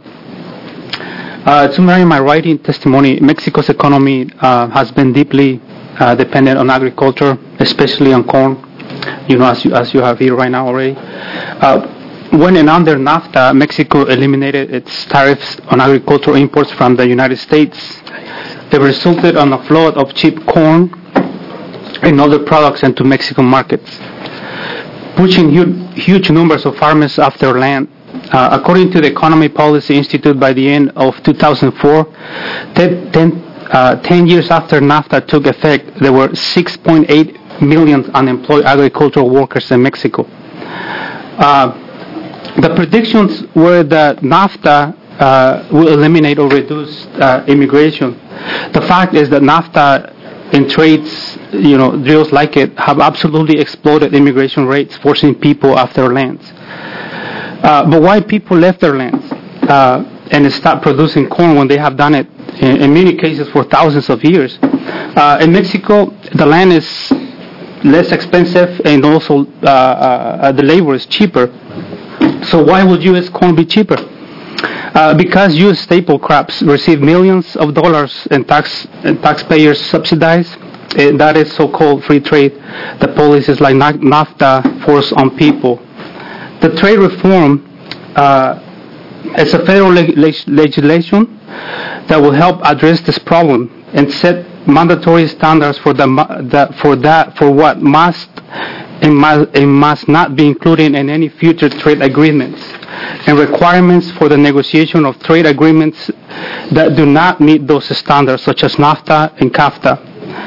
Uh, to marry my writing testimony, Mexico's economy uh, has been deeply uh, dependent on agriculture, especially on corn, you know, as you, as you have here right now already. Uh, when and under NAFTA, Mexico eliminated its tariffs on agricultural imports from the United States. It resulted in a flood of cheap corn and other products into Mexican markets, pushing huge, huge numbers of farmers off their land. Uh, according to the Economy Policy Institute, by the end of two thousand four, ten, ten, uh, ten years after NAFTA took effect, there were six point eight million unemployed agricultural workers in Mexico. Uh, the predictions were that NAFTA uh, will eliminate or reduce uh, immigration. The fact is that NAFTA and trades, you know, deals like it have absolutely exploded immigration rates, forcing people off their lands. Uh, but why people left their lands uh, and stopped producing corn when they have done it in, in many cases for thousands of years? Uh, in Mexico, the land is less expensive and also uh, uh, the labor is cheaper. So why would U S corn be cheaper? Uh, because U S staple crops receive millions of dollars in tax and taxpayers subsidize. Uh, that is so-called free trade. The policies like NAFTA force on people. The trade reform uh, is a federal leg- leg- legislation that will help address this problem and set mandatory standards for the, the for that for what must and must, and must not be included in any future trade agreements, and requirements for the negotiation of trade agreements that do not meet those standards, such as NAFTA and CAFTA.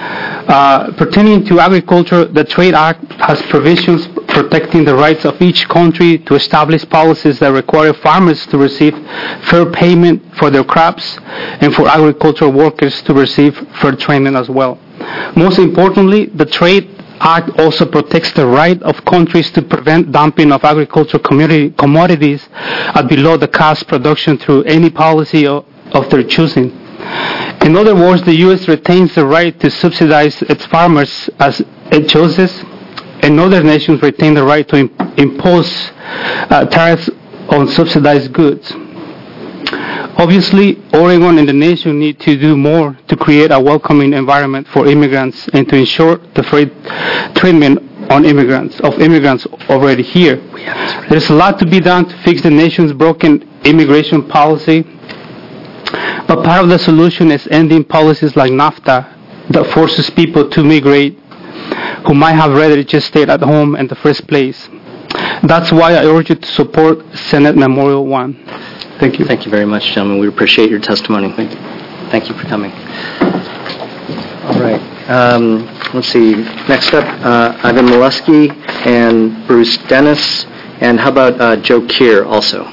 Uh, pertaining to agriculture, the Trade Act has provisions protecting the rights of each country to establish policies that require farmers to receive fair payment for their crops and for agricultural workers to receive fair training as well. Most importantly, the Trade Act also protects the right of countries to prevent dumping of agricultural commodities at below the cost production through any policy of, of their choosing. In other words, the U S retains the right to subsidize its farmers as it chooses, and other nations retain the right to imp- impose uh, tariffs on subsidized goods. Obviously, Oregon and the nation need to do more to create a welcoming environment for immigrants and to ensure the fair treatment on immigrants of immigrants already here. There's a lot to be done to fix the nation's broken immigration policy, but part of the solution is ending policies like NAFTA that forces people to migrate who might have rather just stayed at home in the first place. That's why I urge you to support Senate Memorial one. Thank you. Thank you very much, gentlemen. We appreciate your testimony. Thank you. Thank you for coming. All right. Um, let's see. Next up, uh, Ivan Molesky and Bruce Dennis. And how about uh, Joe Keir also?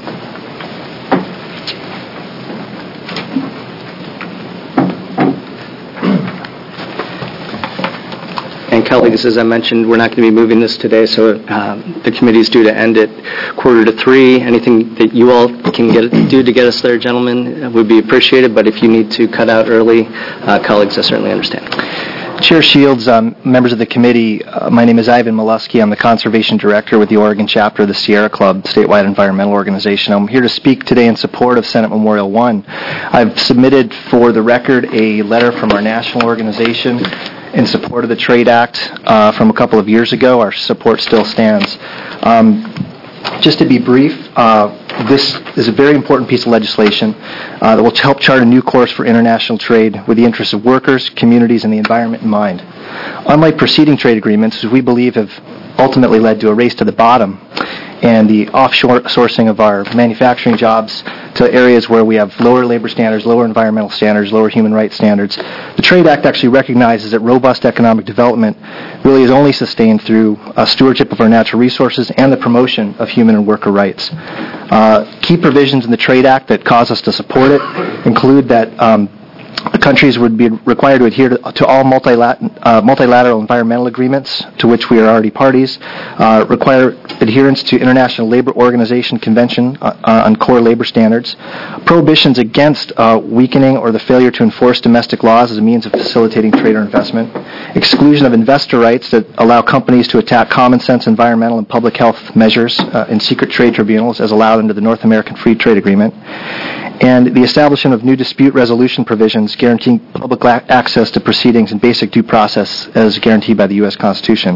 And colleagues, as I mentioned, we're not going to be moving this today, so uh, the committee is due to end at quarter to three. Anything that you all can get, do to get us there, gentlemen, would be appreciated. But if you need to cut out early, uh, colleagues, I certainly understand. Chair Shields, um, members of the committee, uh, my name is Ivan Molesky. I'm the Conservation Director with the Oregon chapter of the Sierra Club, statewide environmental organization. I'm here to speak today in support of Senate Memorial one. I've submitted for the record a letter from our national organization in support of the Trade Act uh, from a couple of years ago. Our support still stands. Um, just to be brief, uh, this is a very important piece of legislation uh, that will help chart a new course for international trade with the interests of workers, communities, and the environment in mind. Unlike preceding trade agreements, which we believe have ultimately led to a race to the bottom and the offshore sourcing of our manufacturing jobs to areas where we have lower labor standards, lower environmental standards, lower human rights standards, the Trade Act actually recognizes that robust economic development really is only sustained through a stewardship of our natural resources and the promotion of human and worker rights. Uh, key provisions in the Trade Act that cause us to support it include that um, the countries would be required to adhere to, to all multilateral, uh, multilateral environmental agreements to which we are already parties, uh, require adherence to International Labor Organization Convention uh, on Core Labor Standards, prohibitions against uh, weakening or the failure to enforce domestic laws as a means of facilitating trade or investment, exclusion of investor rights that allow companies to attack common sense environmental and public health measures uh, in secret trade tribunals as allowed under the North American Free Trade Agreement, and the establishment of new dispute resolution provisions guaranteeing public la- access to proceedings and basic due process as guaranteed by the U S Constitution.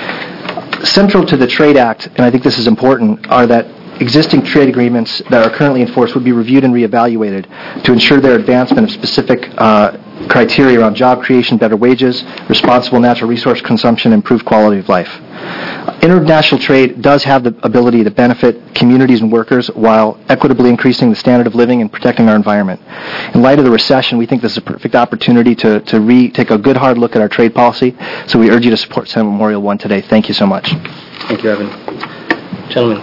Central to the Trade Act, and I think this is important, are that existing trade agreements that are currently in force would be reviewed and reevaluated to ensure their advancement of specific uh, criteria around job creation, better wages, responsible natural resource consumption, improved quality of life. International trade does have the ability to benefit communities and workers while equitably increasing the standard of living and protecting our environment. In light of the recession, we think this is a perfect opportunity to, to re- take a good hard look at our trade policy, so we urge you to support Senate Memorial one today. Thank you so much. Thank you, Evan. Gentlemen.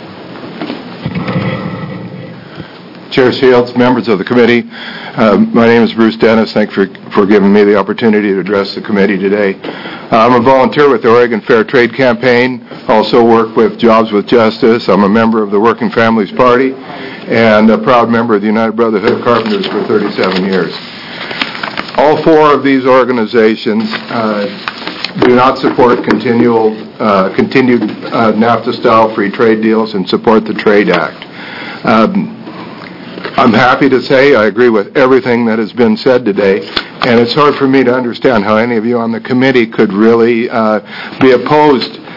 Chair Shields, members of the committee, uh, my name is Bruce Dennis. Thank you for, for giving me the opportunity to address the committee today. Uh, I'm a volunteer with the Oregon Fair Trade Campaign, also work with Jobs with Justice. I'm a member of the Working Families Party and a proud member of the United Brotherhood of Carpenters for thirty-seven years. All four of these organizations uh, do not support continual, uh, continued uh, NAFTA-style free trade deals and support the Trade Act. Um, I'm happy to say I agree with everything that has been said today, and it's hard for me to understand how any of you on the committee could really uh, be opposed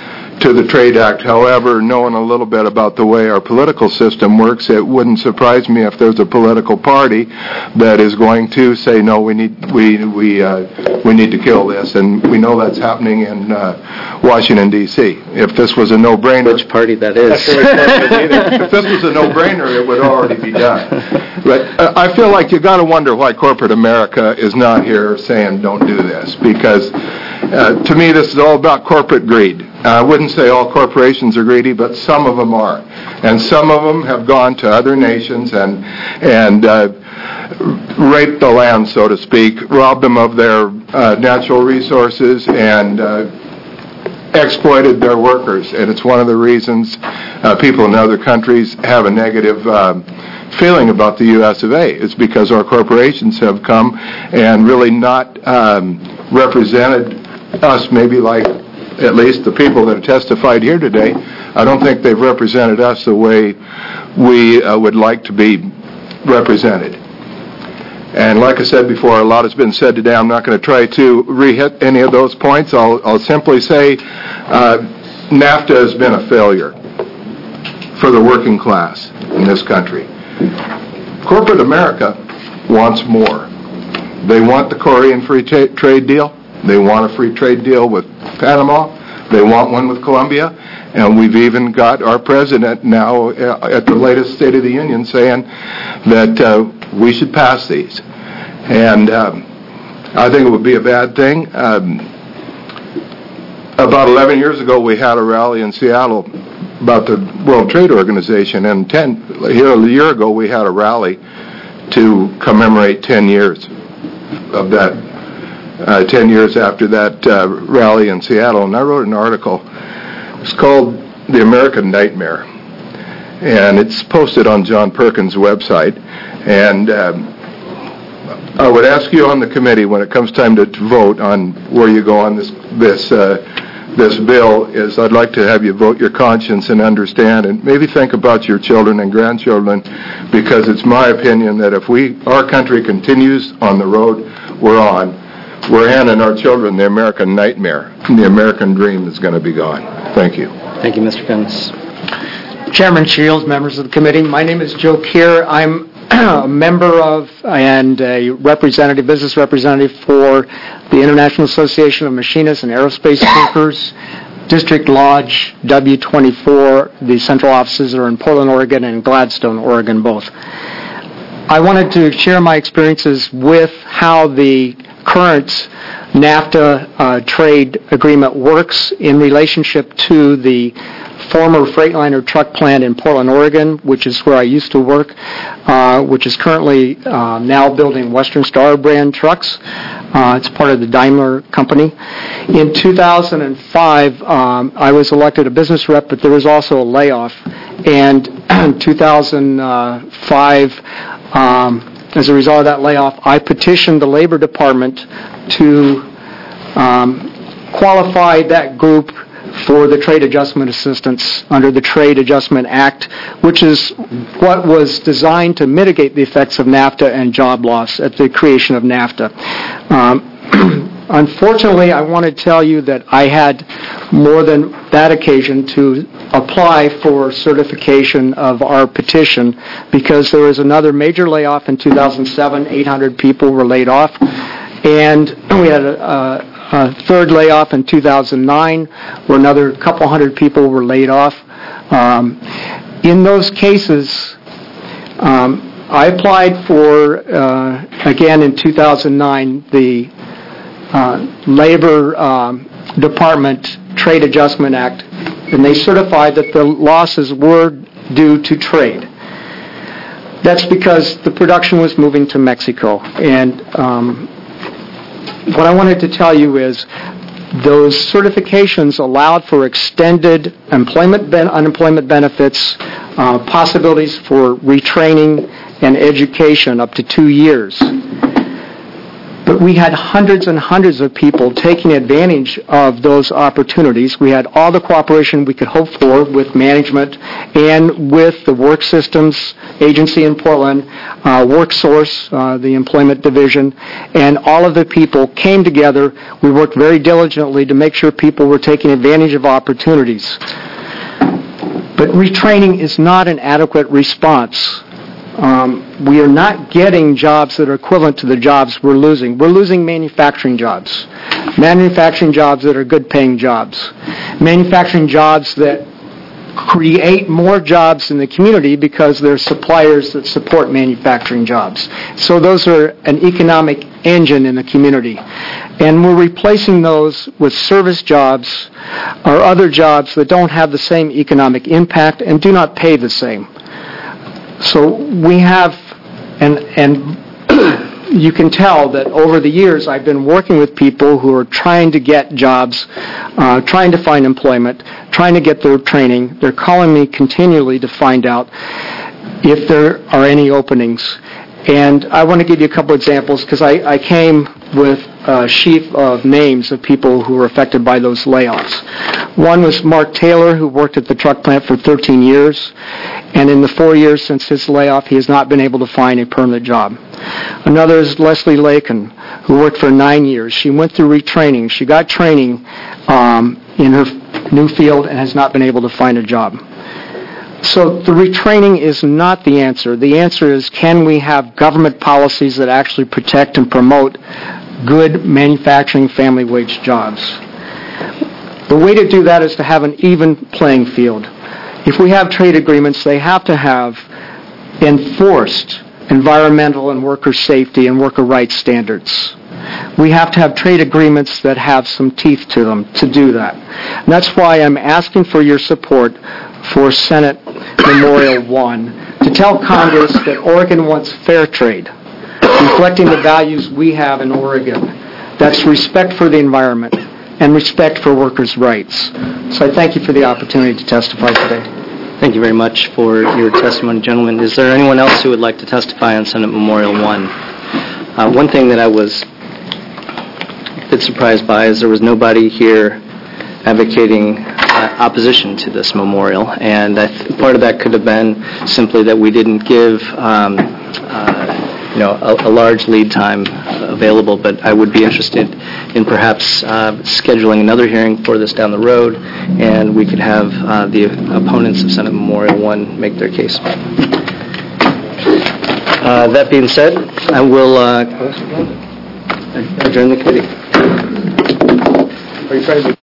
to the Trade Act. However, knowing a little bit about the way our political system works, it wouldn't surprise me if there's a political party that is going to say, no, we need we we uh, we need to kill this, and we know that's happening in uh, Washington D C. If this was a no-brainer, which party that is? If this was a no-brainer, it would already be done. But uh, I feel like you got to wonder why corporate America is not here saying don't do this, because uh, to me this is all about corporate greed. Uh, I wouldn't say all corporations are greedy, but some of them are, and some of them have gone to other nations and and uh, raped the land, so to speak, robbed them of their uh, natural resources, and uh, exploited their workers. And it's one of the reasons uh, people in other countries have a negative uh, feeling about the U S of A. It's because our corporations have come and really not um, represented us, maybe like at least the people that have testified here today. I don't think they've represented us the way we uh, would like to be represented. And like I said before, a lot has been said today. I'm not going to try to re-hit any of those points. I'll, I'll simply say uh, NAFTA has been a failure for the working class in this country. Corporate America wants more. They want the Korean free tra- trade deal. They want a free trade deal with Panama. They want one with Colombia. And we've even got our president now uh, at the latest State of the Union saying that uh, we should pass these. And um, I think it would be a bad thing. Um, about eleven years ago, we had a rally in Seattle about the World Trade Organization. And ten, here a year ago, we had a rally to commemorate ten years of that, uh, ten years after that uh, rally in Seattle. And I wrote an article. It's called The American Nightmare, and it's posted on John Perkins' website. And um, I would ask you on the committee, when it comes time to, to vote on where you go on this this uh, this bill, is I'd like to have you vote your conscience and understand, and maybe think about your children and grandchildren, because it's my opinion that if we our country continues on the road we're on, we're handing our children the American nightmare, and the American dream is going to be gone. Thank you. Thank you, Mister Pence. Chairman Shields, members of the committee, my name is Joe Keir. I'm a member of and a representative, business representative for the International Association of Machinists and Aerospace Workers, District Lodge W twenty-four. The central offices are in Portland, Oregon, and Gladstone, Oregon, both. I wanted to share my experiences with how the current NAFTA uh, trade agreement works in relationship to the former Freightliner truck plant in Portland, Oregon, which is where I used to work, uh, which is currently uh, now building Western Star brand trucks. Uh, it's part of the Daimler company. In two thousand five, um, I was elected a business rep, but there was also a layoff. And in two thousand five, um, as a result of that layoff, I petitioned the Labor Department to um, qualify that group for the Trade Adjustment Assistance under the Trade Adjustment Act, which is what was designed to mitigate the effects of NAFTA and job loss at the creation of NAFTA. Um, unfortunately, I want to tell you that I had more than that occasion to apply for certification of our petition, because there was another major layoff in two thousand seven. eight hundred people were laid off, and we had a, a Uh, third layoff in two thousand nine, where another couple hundred people were laid off. Um, in those cases, um, I applied for, uh, again in two thousand nine, the uh, Labor um, Department Trade Adjustment Act, and they certified that the losses were due to trade. That's because the production was moving to Mexico. And um, what I wanted to tell you is those certifications allowed for extended employment ben- unemployment benefits, uh, possibilities for retraining and education up to two years. But we had hundreds and hundreds of people taking advantage of those opportunities. We had all the cooperation we could hope for with management and with the Work Systems Agency in Portland, uh, WorkSource, uh, the employment division, and all of the people came together. We worked very diligently to make sure people were taking advantage of opportunities. But retraining is not an adequate response. Um, we are not getting jobs that are equivalent to the jobs we're losing. We're losing manufacturing jobs. Manufacturing jobs that are good-paying jobs. Manufacturing jobs that create more jobs in the community because they're suppliers that support manufacturing jobs. So those are an economic engine in the community. And we're replacing those with service jobs or other jobs that don't have the same economic impact and do not pay the same. So we have, and and you can tell that over the years I've been working with people who are trying to get jobs, uh, trying to find employment, trying to get their training. They're calling me continually to find out if there are any openings. And I want to give you a couple examples because I, I came with a sheaf of names of people who were affected by those layoffs. One was Mark Taylor, who worked at the truck plant for thirteen years, and in the four years since his layoff, he has not been able to find a permanent job. Another is Leslie Lakin, who worked for nine years. She went through retraining. She got training um, in her new field and has not been able to find a job. So the retraining is not the answer. The answer is, can we have government policies that actually protect and promote good manufacturing family wage jobs? The way to do that is to have an even playing field. If we have trade agreements, they have to have enforced environmental and worker safety and worker rights standards. We have to have trade agreements that have some teeth to them to do that. And that's why I'm asking for your support for Senate Memorial one to tell Congress that Oregon wants fair trade, reflecting the values we have in Oregon. That's respect for the environment and respect for workers' rights. So I thank you for the opportunity to testify today. Thank you very much for your testimony, gentlemen. Is there anyone else who would like to testify on Senate Memorial one? Uh, one thing that I was a bit surprised by is there was nobody here advocating uh, opposition to this memorial, and I th- part of that could have been simply that we didn't give um, uh, you know, a, a large lead time available, but I would be interested in perhaps uh, scheduling another hearing for this down the road, and we could have uh, the opponents of Senate Memorial one make their case. Uh, that being said, I will uh, adjourn the committee. Are you trying to